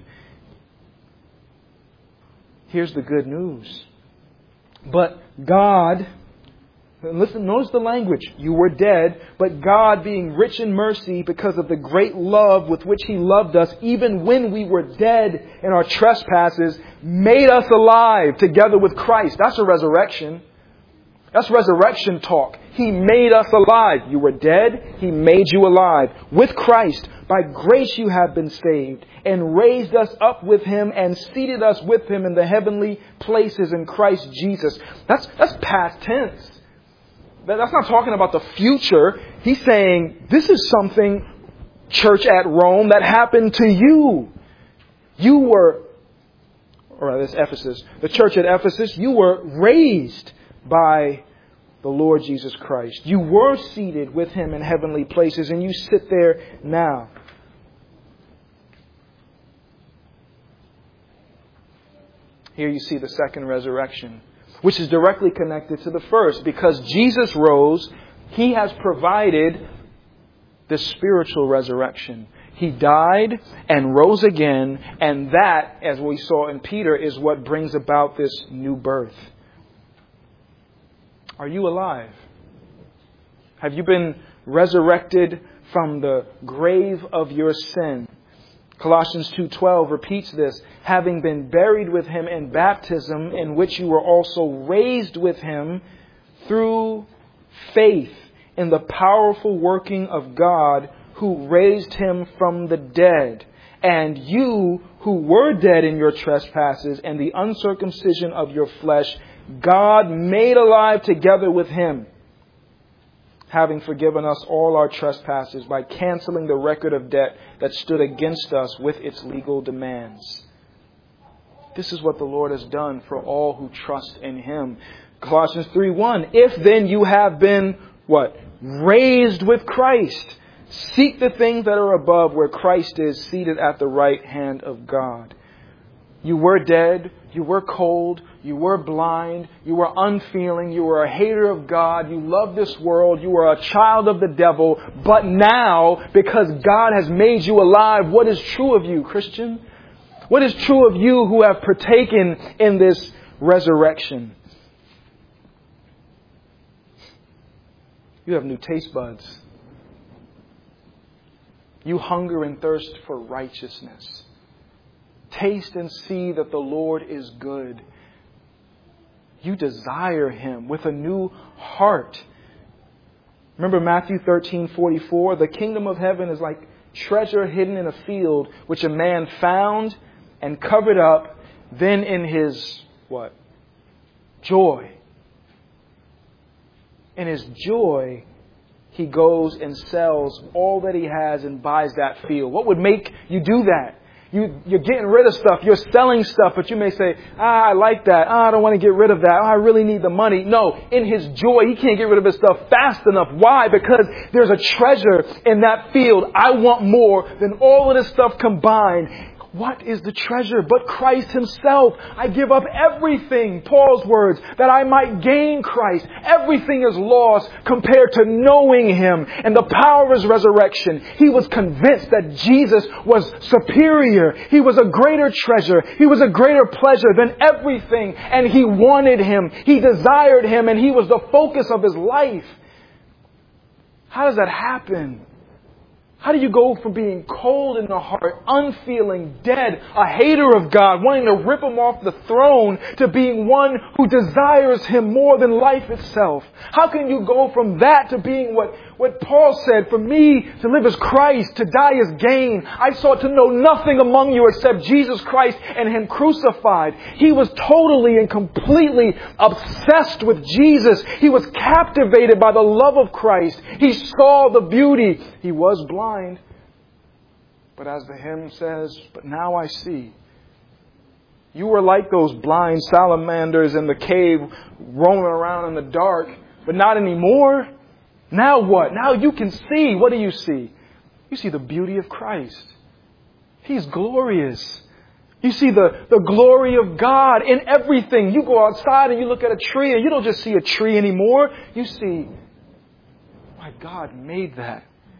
here's the good news. But God, listen, notice the language. You were dead, but God, being rich in mercy because of the great love with which he loved us, even when we were dead in our trespasses, made us alive together with Christ. That's a resurrection. That's resurrection talk. He made us alive. You were dead. He made you alive. With Christ, by grace you have been saved, and raised us up with him and seated us with him in the heavenly places in Christ Jesus. That's, that's past tense. That's not talking about the future. He's saying this is something, church at Rome, that happened to you. You were, or this Ephesus, the church at Ephesus, you were raised by the Lord Jesus Christ. You were seated with him in heavenly places, and you sit there now. Here you see the second resurrection, which is directly connected to the first. Because Jesus rose, he has provided the spiritual resurrection. He died and rose again, and that, as we saw in Peter, is what brings about this new birth. Are you alive? Have you been resurrected from the grave of your sin? Colossians two twelve repeats this, having been buried with him in baptism, in which you were also raised with him through faith in the powerful working of God who raised him from the dead. And you who were dead in your trespasses and the uncircumcision of your flesh, God made alive together with him, having forgiven us all our trespasses by canceling the record of debt that stood against us with its legal demands. This is what the Lord has done for all who trust in Him. Colossians three one, if then you have been, what? Raised with Christ. Seek the things that are above where Christ is seated at the right hand of God. You were dead. You were cold. You were blind. You were unfeeling. You were a hater of God. You loved this world. You were a child of the devil. But now, because God has made you alive, what is true of you, Christian? What is true of you who have partaken in this resurrection? You have new taste buds. You hunger and thirst for righteousness. Taste and see that the Lord is good. You desire Him with a new heart. Remember Matthew thirteen forty-four? The kingdom of heaven is like treasure hidden in a field, which a man found and covered up. Then in his, what? Joy. In his joy, he goes and sells all that he has and buys that field. What would make you do that? You, you're getting rid of stuff. You're selling stuff. But you may say, ah, I like that. Ah, I don't want to get rid of that. Ah, I really need the money. No, in his joy, he can't get rid of his stuff fast enough. Why? Because there's a treasure in that field. I want more than all of this stuff combined. What is the treasure but Christ Himself? I give up everything, Paul's words, that I might gain Christ. Everything is lost compared to knowing Him and the power of His resurrection. He was convinced that Jesus was superior. He was a greater treasure. He was a greater pleasure than everything. And he wanted Him. He desired Him, and He was the focus of his life. How does that happen? How do you go from being cold in the heart, unfeeling, dead, a hater of God, wanting to rip Him off the throne, to being one who desires Him more than life itself? How can you go from that to being what, what Paul said, for me to live is Christ, to die is gain. I sought to know nothing among you except Jesus Christ and Him crucified. He was totally and completely obsessed with Jesus. He was captivated by the love of Christ. He saw the beauty. He was blind. But as the hymn says, but now I see. You were like those blind salamanders in the cave roaming around in the dark, but not anymore. Now what? Now you can see. What do you see? You see the beauty of Christ. He's glorious. You see the, the glory of God in everything. You go outside and you look at a tree and you don't just see a tree anymore. You see, my God made that.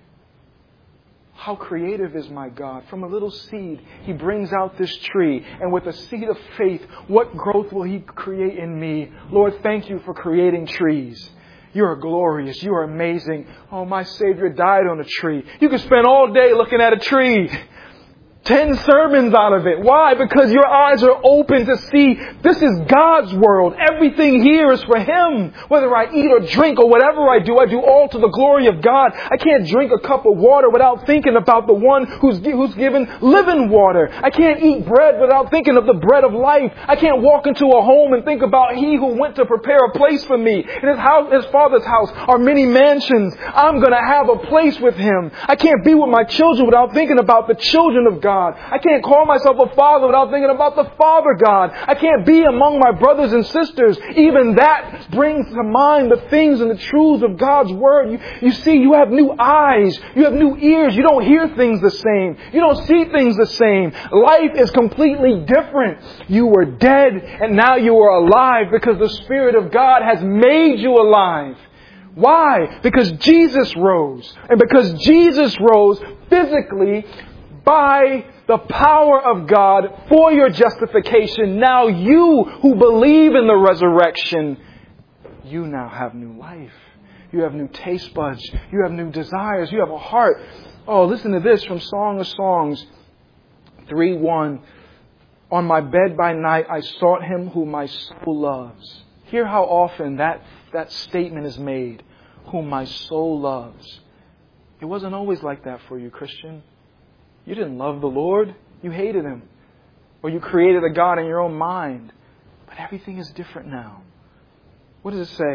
How creative is my God. From a little seed, He brings out this tree. And with a seed of faith, what growth will He create in me? Lord, thank You for creating trees. You are glorious. You are amazing. Oh, my Savior died on a tree. You can spend all day looking at a tree. Ten sermons out of it. Why? Because your eyes are open to see this is God's world. Everything here is for Him. Whether I eat or drink or whatever I do, I do all to the glory of God. I can't drink a cup of water without thinking about the one who's, who's given living water. I can't eat bread without thinking of the bread of life. I can't walk into a home and think about He who went to prepare a place for me. In His house, His Father's house are many mansions. I'm going to have a place with Him. I can't be with my children without thinking about the children of God. I can't call myself a father without thinking about the Father God. I can't be among my brothers and sisters. Even that brings to mind the things and the truths of God's Word. You, you see, you have new eyes. You have new ears. You don't hear things the same. You don't see things the same. Life is completely different. You were dead and now you are alive because the Spirit of God has made you alive. Why? Because Jesus rose. And because Jesus rose physically, by the power of God for your justification, now you who believe in the resurrection, you now have new life. You have new taste buds. You have new desires. You have a heart. Oh, listen to this from Song of Songs three one. On my bed by night I sought Him whom my soul loves. Hear how often that, that statement is made. Whom my soul loves. It wasn't always like that for you, Christian. You didn't love the Lord. You hated Him. Or you created a God in your own mind. But everything is different now. What does it say?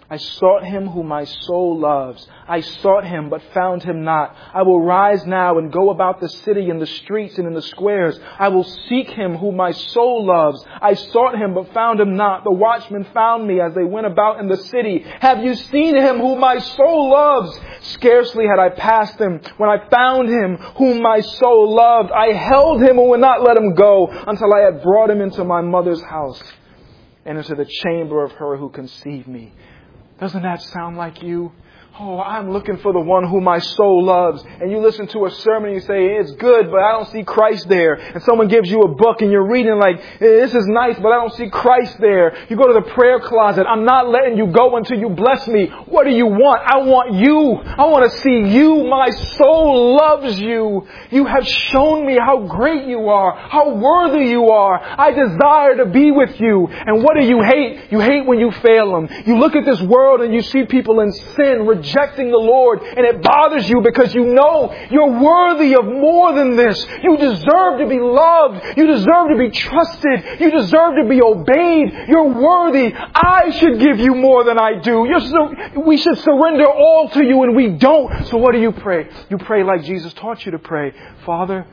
I sought Him whom my soul loves. I sought Him, but found Him not. I will rise now and go about the city in the streets and in the squares. I will seek Him whom my soul loves. I sought Him, but found Him not. The watchmen found me as they went about in the city. Have you seen Him whom my soul loves? Scarcely had I passed Him when I found Him whom my soul loved. I held Him and would not let Him go until I had brought Him into my mother's house and into the chamber of her who conceived me. Doesn't that sound like you? Oh, I'm looking for the one who my soul loves. And you listen to a sermon and you say, it's good, but I don't see Christ there. And someone gives you a book and you're reading like, this is nice, but I don't see Christ there. You go to the prayer closet. I'm not letting you go until you bless me. What do you want? I want you. I want to see you. My soul loves you. You have shown me how great you are, how worthy you are. I desire to be with you. And what do you hate? You hate when you fail them. You look at this world and you see people in sin, rejecting the Lord, and it bothers you because you know you're worthy of more than this. You deserve to be loved. You deserve to be trusted. You deserve to be obeyed. You're worthy. I should give you more than I do. You're so, we should surrender all to you, and we don't. So what do you pray? You pray like Jesus taught you to pray. Father,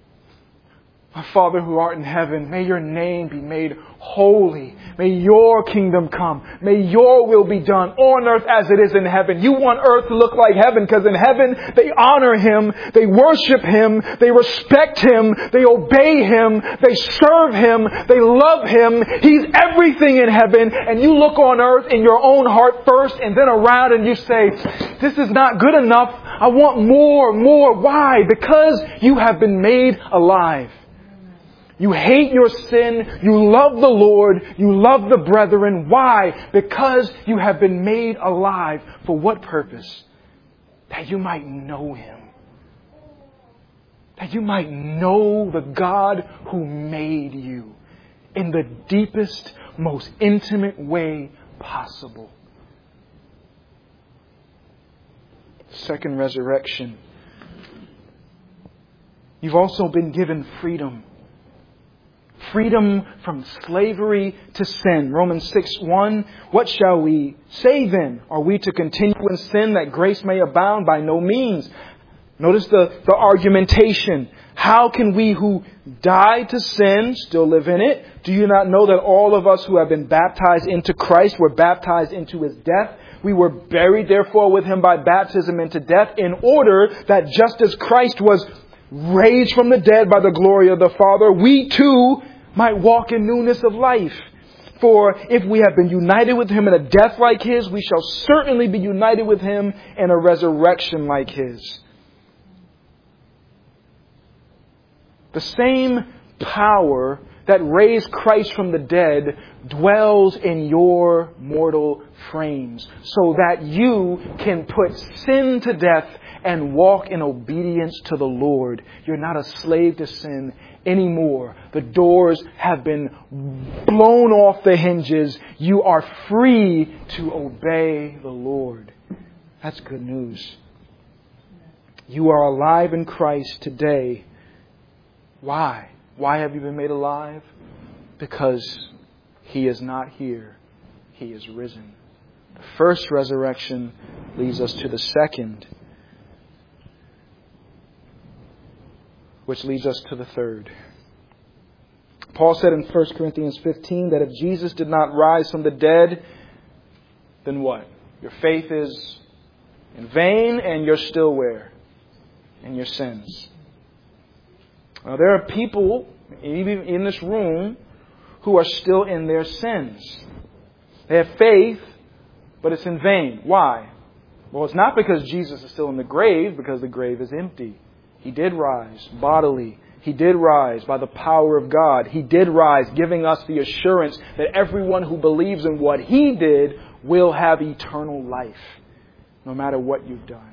our Father who art in heaven, may your name be made holy. May your kingdom come. May your will be done on earth as it is in heaven. You want earth to look like heaven because in heaven they honor Him, they worship Him, they respect Him, they obey Him, they serve Him, they love Him. He's everything in heaven, and you look on earth in your own heart first and then around and you say, this is not good enough. I want more, more. Why? Because you have been made alive. You hate your sin. You love the Lord. You love the brethren. Why? Because you have been made alive. For what purpose? That you might know Him. That you might know the God who made you in the deepest, most intimate way possible. Second resurrection. You've also been given freedom. Freedom from slavery to sin. Romans six one. What shall we say then? Are we to continue in sin that grace may abound? By no means. Notice the, the argumentation. How can we who died to sin still live in it? Do you not know that all of us who have been baptized into Christ were baptized into His death? We were buried therefore with Him by baptism into death, in order that just as Christ was raised from the dead by the glory of the Father, we too might walk in newness of life. For if we have been united with Him in a death like His, we shall certainly be united with Him in a resurrection like His. The same power that raised Christ from the dead dwells in your mortal frames, so that you can put sin to death and walk in obedience to the Lord. You're not a slave to sin anymore. The doors have been blown off the hinges. You are free to obey the Lord. That's good news. You are alive in Christ today. Why? Why have you been made alive? Because He is not here. He is risen. The first resurrection leads us to the second, which leads us to the third. Paul said in First Corinthians fifteen that if Jesus did not rise from the dead, then what? Your faith is in vain and you're still where? In your sins. Now there are people, even in this room, who are still in their sins. They have faith, but it's in vain. Why? Well, it's not because Jesus is still in the grave, because the grave is empty. He did rise bodily. He did rise by the power of God. He did rise, giving us the assurance that everyone who believes in what He did will have eternal life, no matter what you've done.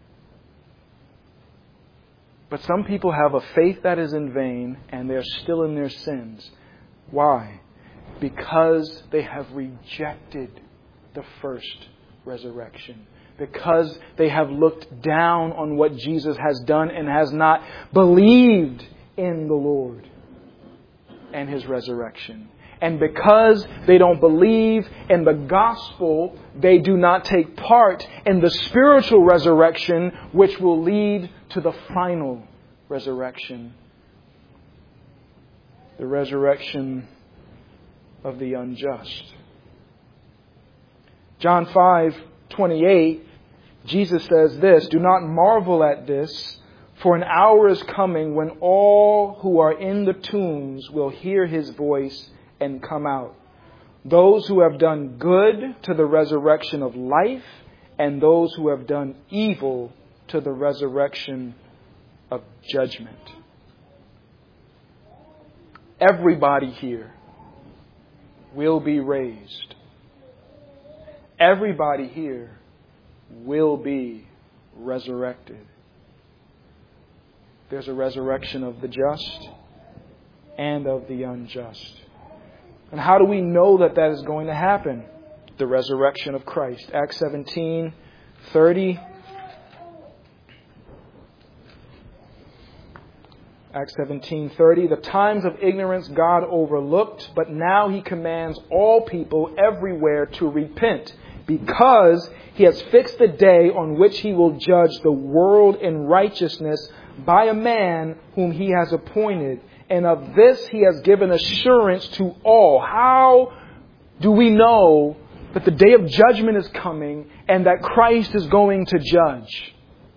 But some people have a faith that is in vain, and they're still in their sins. Why? Because they have rejected the first resurrection. Because they have looked down on what Jesus has done and has not believed in the Lord and His resurrection. And because they don't believe in the gospel, they do not take part in the spiritual resurrection, which will lead to the final resurrection. The resurrection of the unjust. John five twenty-eight, Jesus says this, "Do not marvel at this, for an hour is coming when all who are in the tombs will hear His voice and come out. Those who have done good to the resurrection of life, and those who have done evil to the resurrection of judgment." Everybody here will be raised. Everybody here will be resurrected. There's a resurrection of the just and of the unjust. And how do we know that that is going to happen? The resurrection of Christ. Acts seventeen thirty. Acts seventeen thirty. "The times of ignorance God overlooked, but now He commands all people everywhere to repent, because He has fixed a day on which He will judge the world in righteousness by a man whom He has appointed. And of this He has given assurance to all." How do we know that the day of judgment is coming and that Christ is going to judge?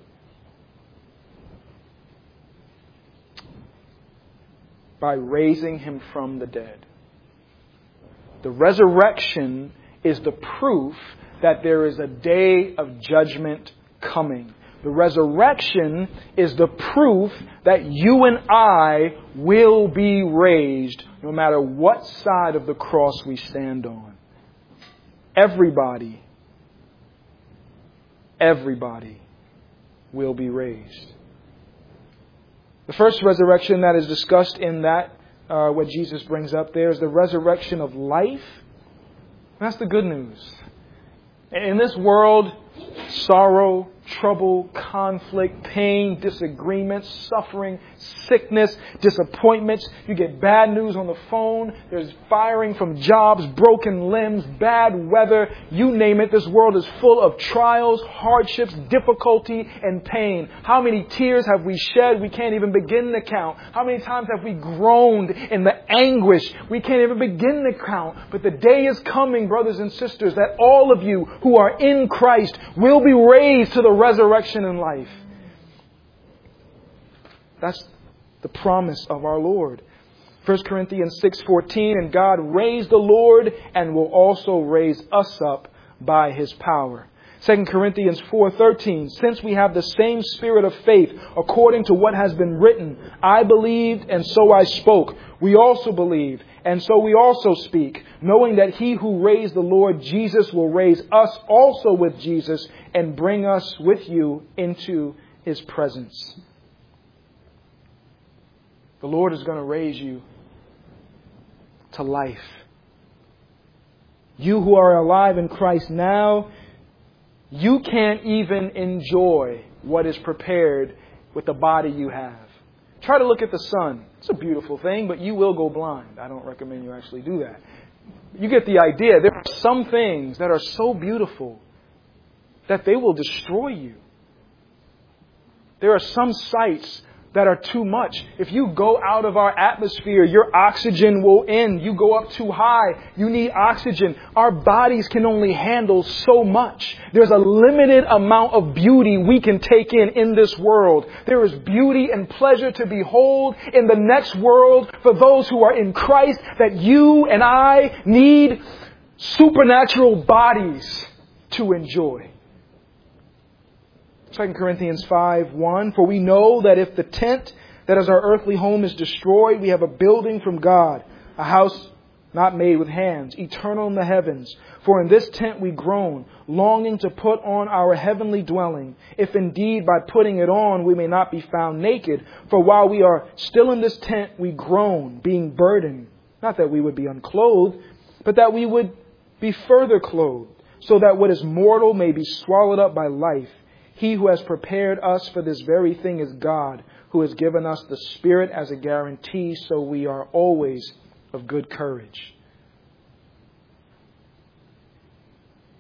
By raising Him from the dead. The resurrection is the proof that there is a day of judgment coming. The resurrection is the proof that you and I will be raised no matter what side of the cross we stand on. Everybody, everybody will be raised. The first resurrection that is discussed in that, uh, what Jesus brings up there, is the resurrection of life. That's the good news. In this world, sorrow, trouble, conflict, pain, disagreements, suffering, sickness, disappointments. You get bad news on the phone. There's firing from jobs, broken limbs, bad weather. You name it. This world is full of trials, hardships, difficulty, and pain. How many tears have we shed? We can't even begin to count. How many times have we groaned in the anguish? We can't even begin to count. But the day is coming, brothers and sisters, that all of you who are in Christ will be raised to the resurrection in life. That's the promise of our Lord. First Corinthians six fourteen, "And God raised the Lord and will also raise us up by His power." Second Corinthians four thirteen, "Since we have the same spirit of faith, according to what has been written, I believed and so I spoke. We also believe and so we also speak, knowing that He who raised the Lord Jesus will raise us also with Jesus and bring us with you into His presence." The Lord is going to raise you to life. You who are alive in Christ now, you can't even enjoy what is prepared with the body you have. Try to look at the sun. It's a beautiful thing, but you will go blind. I don't recommend you actually do that. You get the idea. There are some things that are so beautiful that they will destroy you. There are some sights that are too much. If you go out of our atmosphere, your oxygen will end. You go up too high, you need oxygen. Our bodies can only handle so much. There's a limited amount of beauty we can take in in this world. There is beauty and pleasure to behold in the next world for those who are in Christ, that you and I need supernatural bodies to enjoy. Second Corinthians five one, "For we know that if the tent that is our earthly home is destroyed, we have a building from God, a house not made with hands, eternal in the heavens. For in this tent we groan, longing to put on our heavenly dwelling, if indeed by putting it on we may not be found naked. For while we are still in this tent we groan, being burdened, not that we would be unclothed, but that we would be further clothed, so that what is mortal may be swallowed up by life. He who has prepared us for this very thing is God, who has given us the Spirit as a guarantee, so we are always of good courage."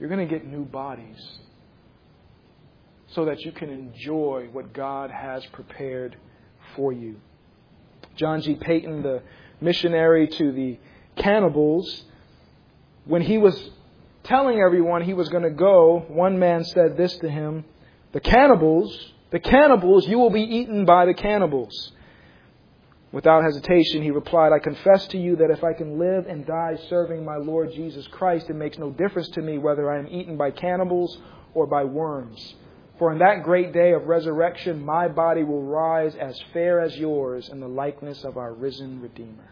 you're going to get new bodies so that you can enjoy what God has prepared for you. John G. Paton, the missionary to the cannibals, when he was telling everyone he was going to go, one man said this to him, "The cannibals, the cannibals, you will be eaten by the cannibals." Without hesitation, he replied, "I confess to you that if I can live and die serving my Lord Jesus Christ, it makes no difference to me whether I am eaten by cannibals or by worms. For in that great day of resurrection, my body will rise as fair as yours in the likeness of our risen Redeemer."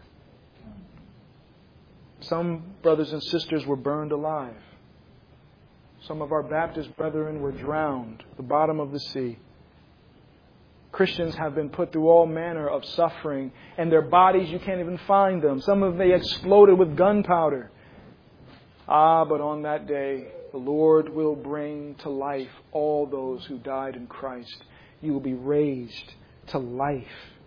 Some brothers and sisters were burned alive. Some of our Baptist brethren were drowned at the bottom of the sea. Christians have been put through all manner of suffering, and their bodies, you can't even find them. Some of them exploded with gunpowder. Ah, but on that day, the Lord will bring to life all those who died in Christ. You will be raised to life.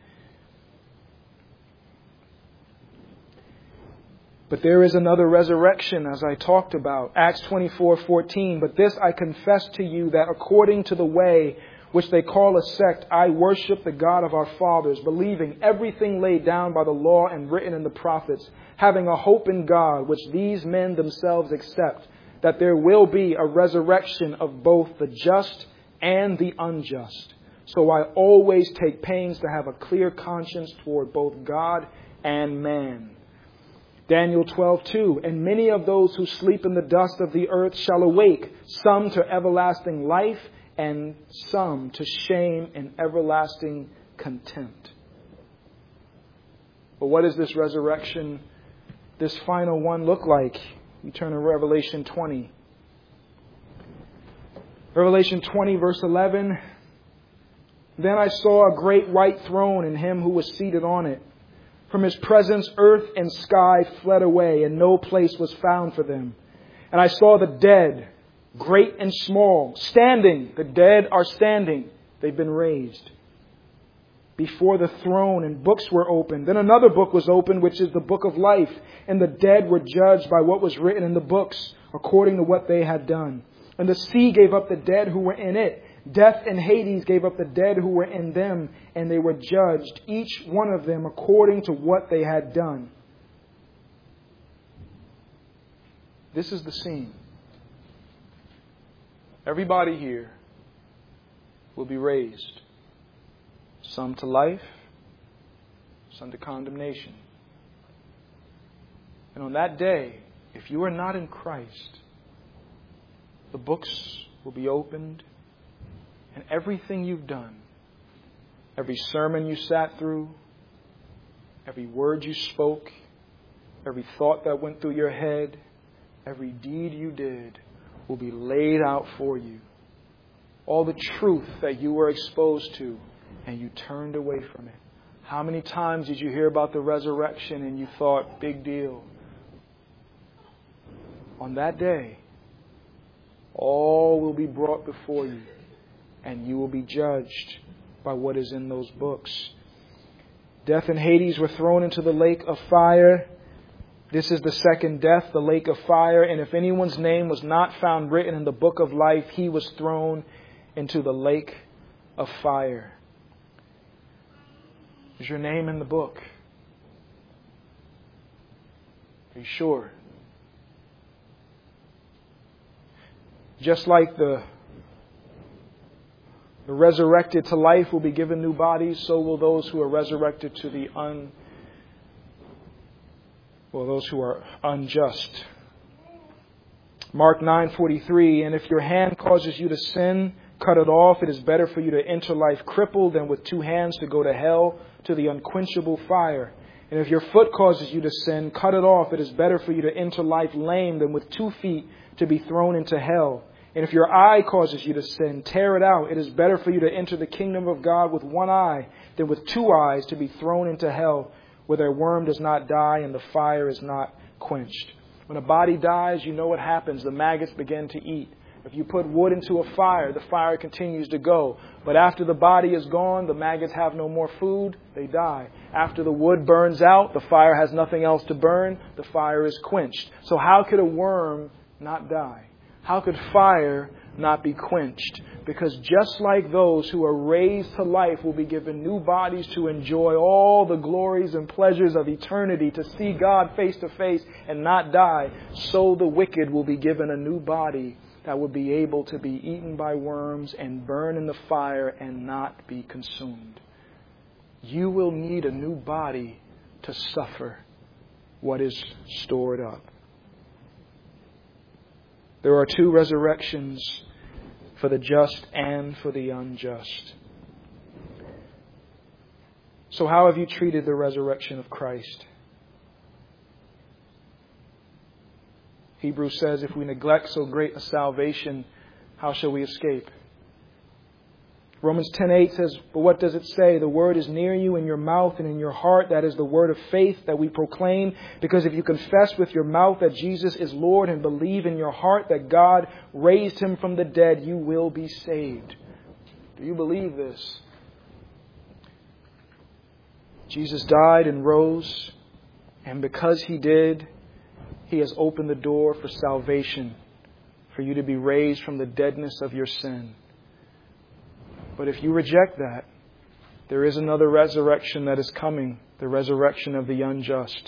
But there is another resurrection, as I talked about. Acts twenty-four fourteen. "But this I confess to you, that according to the way which they call a sect, I worship the God of our fathers, believing everything laid down by the law and written in the prophets, having a hope in God, which these men themselves accept, that there will be a resurrection of both the just and the unjust. So I always take pains to have a clear conscience toward both God and man." Daniel twelve two. "And many of those who sleep in the dust of the earth shall awake, some to everlasting life, and some to shame and everlasting contempt." But what does this resurrection, this final one, look like? We turn to Revelation twenty. Revelation twenty, verse eleven. "Then I saw a great white throne and him who was seated on it. From his presence earth and sky fled away, and no place was found for them. And I saw the dead, great and small, standing." The dead are standing. They've been raised. "Before the throne, and books were opened. Then another book was opened, which is the book of life. And the dead were judged by what was written in the books, according to what they had done. And the sea gave up the dead who were in it. Death and Hades gave up the dead who were in them, and they were judged, each one of them according to what they had done." This is the scene. Everybody here will be raised. Some to life, some to condemnation. And on that day, if you are not in Christ, the books will be opened, and everything you've done, every sermon you sat through, every word you spoke, every thought that went through your head, every deed you did will be laid out for you. All the truth that you were exposed to and you turned away from it. How many times did you hear about the resurrection and you thought, big deal? On that day, all will be brought before you, and you will be judged by what is in those books. Death and Hades were thrown into the lake of fire. This is the second death, the lake of fire. And if anyone's name was not found written in the book of life, he was thrown into the lake of fire. Is your name in the book? Are you sure? Just like the, the resurrected to life will be given new bodies, so will those who are resurrected to the un, well, those who are unjust. Mark nine forty-three, and if your hand causes you to sin, cut it off. It is better for you to enter life crippled than with two hands to go to hell, to the unquenchable fire. And if your foot causes you to sin, cut it off. It is better for you to enter life lame than with two feet to be thrown into hell. And if your eye causes you to sin, tear it out. It is better for you to enter the kingdom of God with one eye than with two eyes to be thrown into hell, where their worm does not die and the fire is not quenched. When a body dies, you know what happens. The maggots begin to eat. If you put wood into a fire, the fire continues to go. But after the body is gone, the maggots have no more food, they die. After the wood burns out, the fire has nothing else to burn, the fire is quenched. So how could a worm not die? How could fire not be quenched? Because just like those who are raised to life will be given new bodies to enjoy all the glories and pleasures of eternity, to see God face to face and not die, so the wicked will be given a new body that will be able to be eaten by worms and burn in the fire and not be consumed. You will need a new body to suffer what is stored up. There are two resurrections for the just and for the unjust. So how have you treated the resurrection of Christ? Hebrews says, if we neglect so great a salvation, how shall we escape? Romans ten eight says, but what does it say? The word is near you in your mouth and in your heart. That is the word of faith that we proclaim. Because if you confess with your mouth that Jesus is Lord and believe in your heart that God raised him from the dead, you will be saved. Do you believe this? Jesus died and rose. And because he did, he has opened the door for salvation, for you to be raised from the deadness of your sin. But if you reject that, there is another resurrection that is coming, the resurrection of the unjust.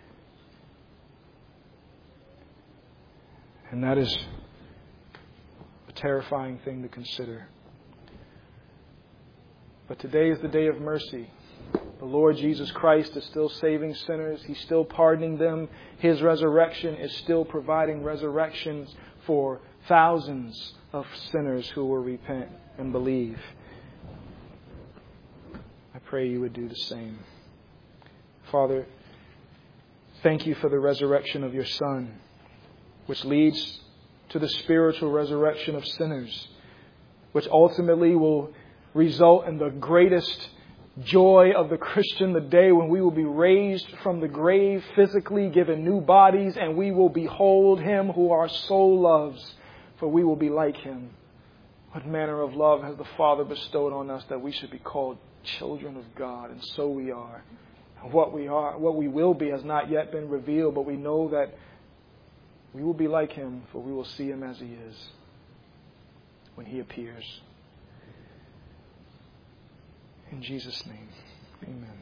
And that is a terrifying thing to consider. But today is the day of mercy. The Lord Jesus Christ is still saving sinners. He's still pardoning them. His resurrection is still providing resurrections for thousands of sinners who will repent and believe. I pray you would do the same. Father, thank you for the resurrection of your Son, which leads to the spiritual resurrection of sinners, which ultimately will result in the greatest joy of the Christian, the day when we will be raised from the grave physically, given new bodies, and we will behold him who our soul loves, for we will be like him. What manner of love has the Father bestowed on us that we should be called children of God? And so we are. And what we are, what we will be has not yet been revealed, but we know that we will be like him, for we will see him as he is when he appears. In Jesus' name, amen.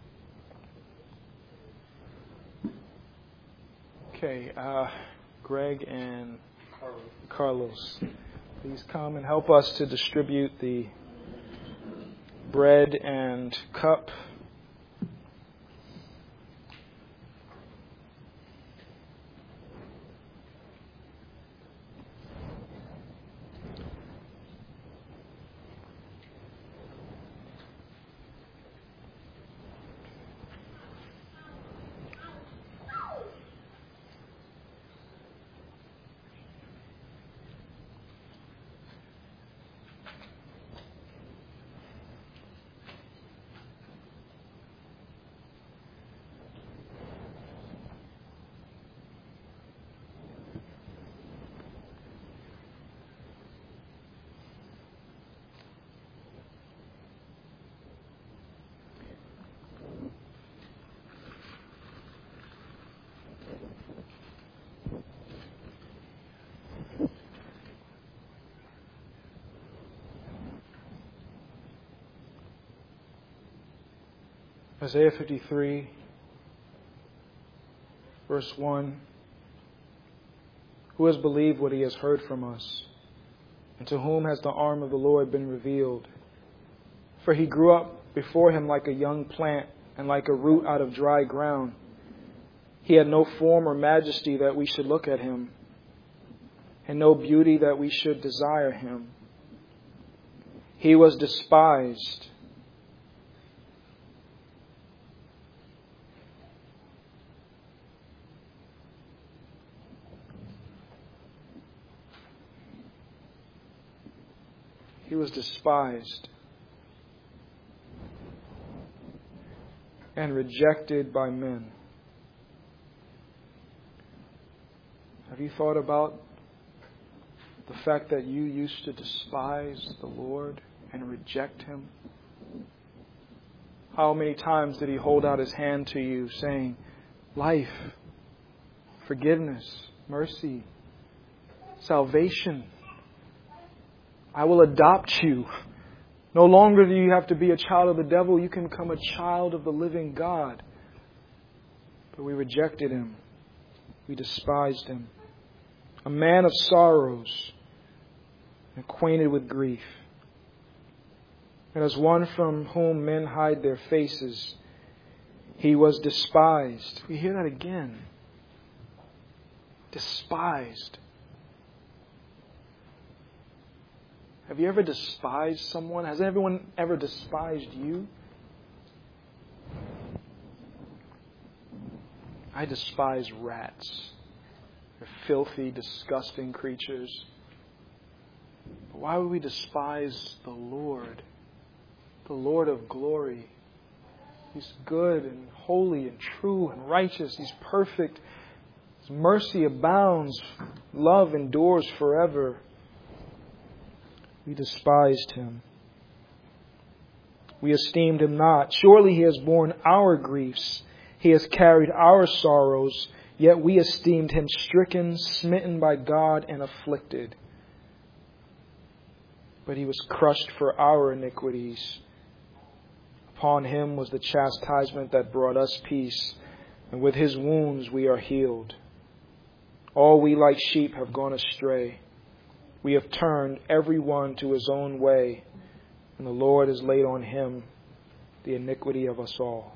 Okay, uh, Greg and Carlos, please come and help us to distribute the bread and cup. Isaiah fifty-three, verse one. Who has believed what he has heard from us? And to whom has the arm of the Lord been revealed? For he grew up before him like a young plant and like a root out of dry ground. He had no form or majesty that we should look at him, and no beauty that we should desire him. He was despised, He was despised and rejected by men. Have you thought about the fact that you used to despise the Lord and reject him? How many times did he hold out his hand to you saying, life, forgiveness, mercy, salvation. I will adopt you. No longer do you have to be a child of the devil. You can become a child of the living God. But we rejected Him. We despised Him. A man of sorrows, acquainted with grief. And as one from whom men hide their faces, He was despised. We hear that again. Despised. Have you ever despised someone? Has everyone ever despised you? I despise rats. They're filthy, disgusting creatures. But why would we despise the Lord? The Lord of glory. He's good and holy and true and righteous. He's perfect. His mercy abounds. Love endures forever. We despised Him. We esteemed Him not. Surely He has borne our griefs. He has carried our sorrows. Yet we esteemed Him stricken, smitten by God, and afflicted. But He was crushed for our iniquities. Upon Him was the chastisement that brought us peace, and with His wounds we are healed. All we like sheep have gone astray. We have turned every one to his own way, and the Lord has laid on Him the iniquity of us all.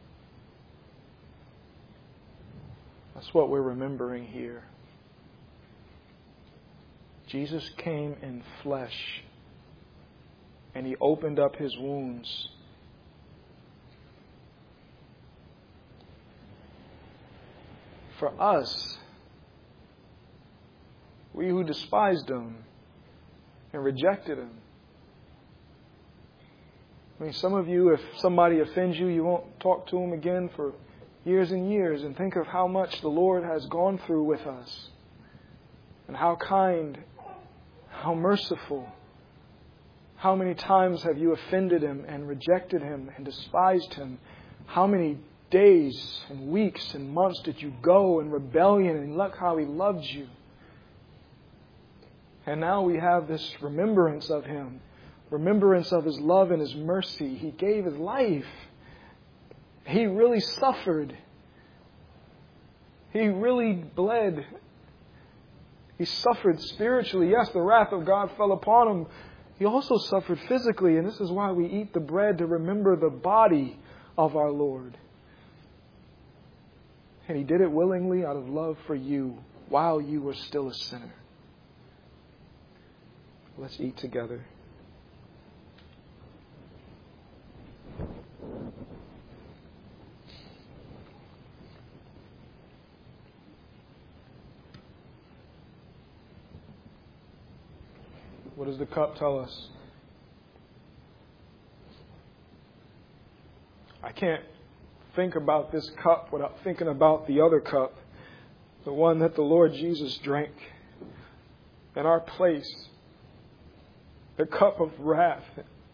That's what we're remembering here. Jesus came in flesh, and He opened up His wounds. For us, we who despised Him and rejected Him. I mean, some of you, if somebody offends you, you won't talk to them again for years and years. And think of how much the Lord has gone through with us. And how kind, how merciful. How many times have you offended Him and rejected Him and despised Him? How many days and weeks and months did you go in rebellion, and look how He loved you. And now we have this remembrance of Him, remembrance of His love and His mercy. He gave His life. He really suffered. He really bled. He suffered spiritually. Yes, the wrath of God fell upon Him. He also suffered physically, and this is why we eat the bread, to remember the body of our Lord. And He did it willingly out of love for you while you were still a sinner. Let's eat together. What does the cup tell us? I can't think about this cup without thinking about the other cup, the one that the Lord Jesus drank in our place. The cup of wrath.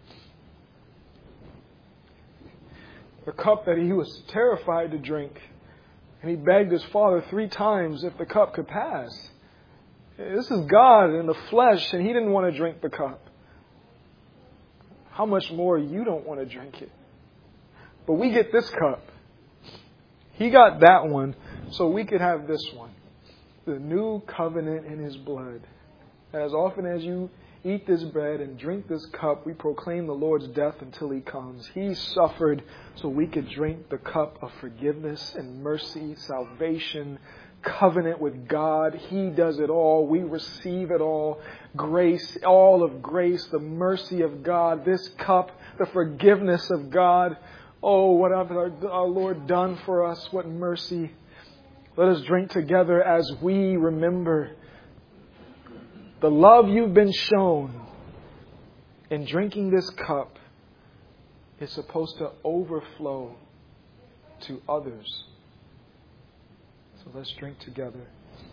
The cup that He was terrified to drink. And He begged His Father three times if the cup could pass. This is God in the flesh, and He didn't want to drink the cup. How much more you don't want to drink it? But we get this cup. He got that one, so we could have this one. The new covenant in His blood. As often as you eat this bread and drink this cup, we proclaim the Lord's death until He comes. He suffered so we could drink the cup of forgiveness and mercy, salvation, covenant with God. He does it all. We receive it all. Grace, all of grace, the mercy of God, this cup, the forgiveness of God. Oh, what have our, our Lord done for us? What mercy. Let us drink together as we remember the love you've been shown in drinking this cup is supposed to overflow to others. So let's drink together.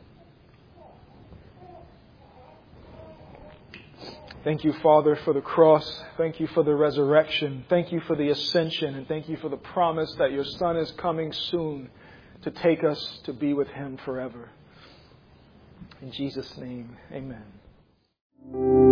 Thank you, Father, for the cross. Thank you for the resurrection. Thank you for the ascension. And thank you for the promise that your Son is coming soon to take us to be with Him forever. In Jesus' name, amen.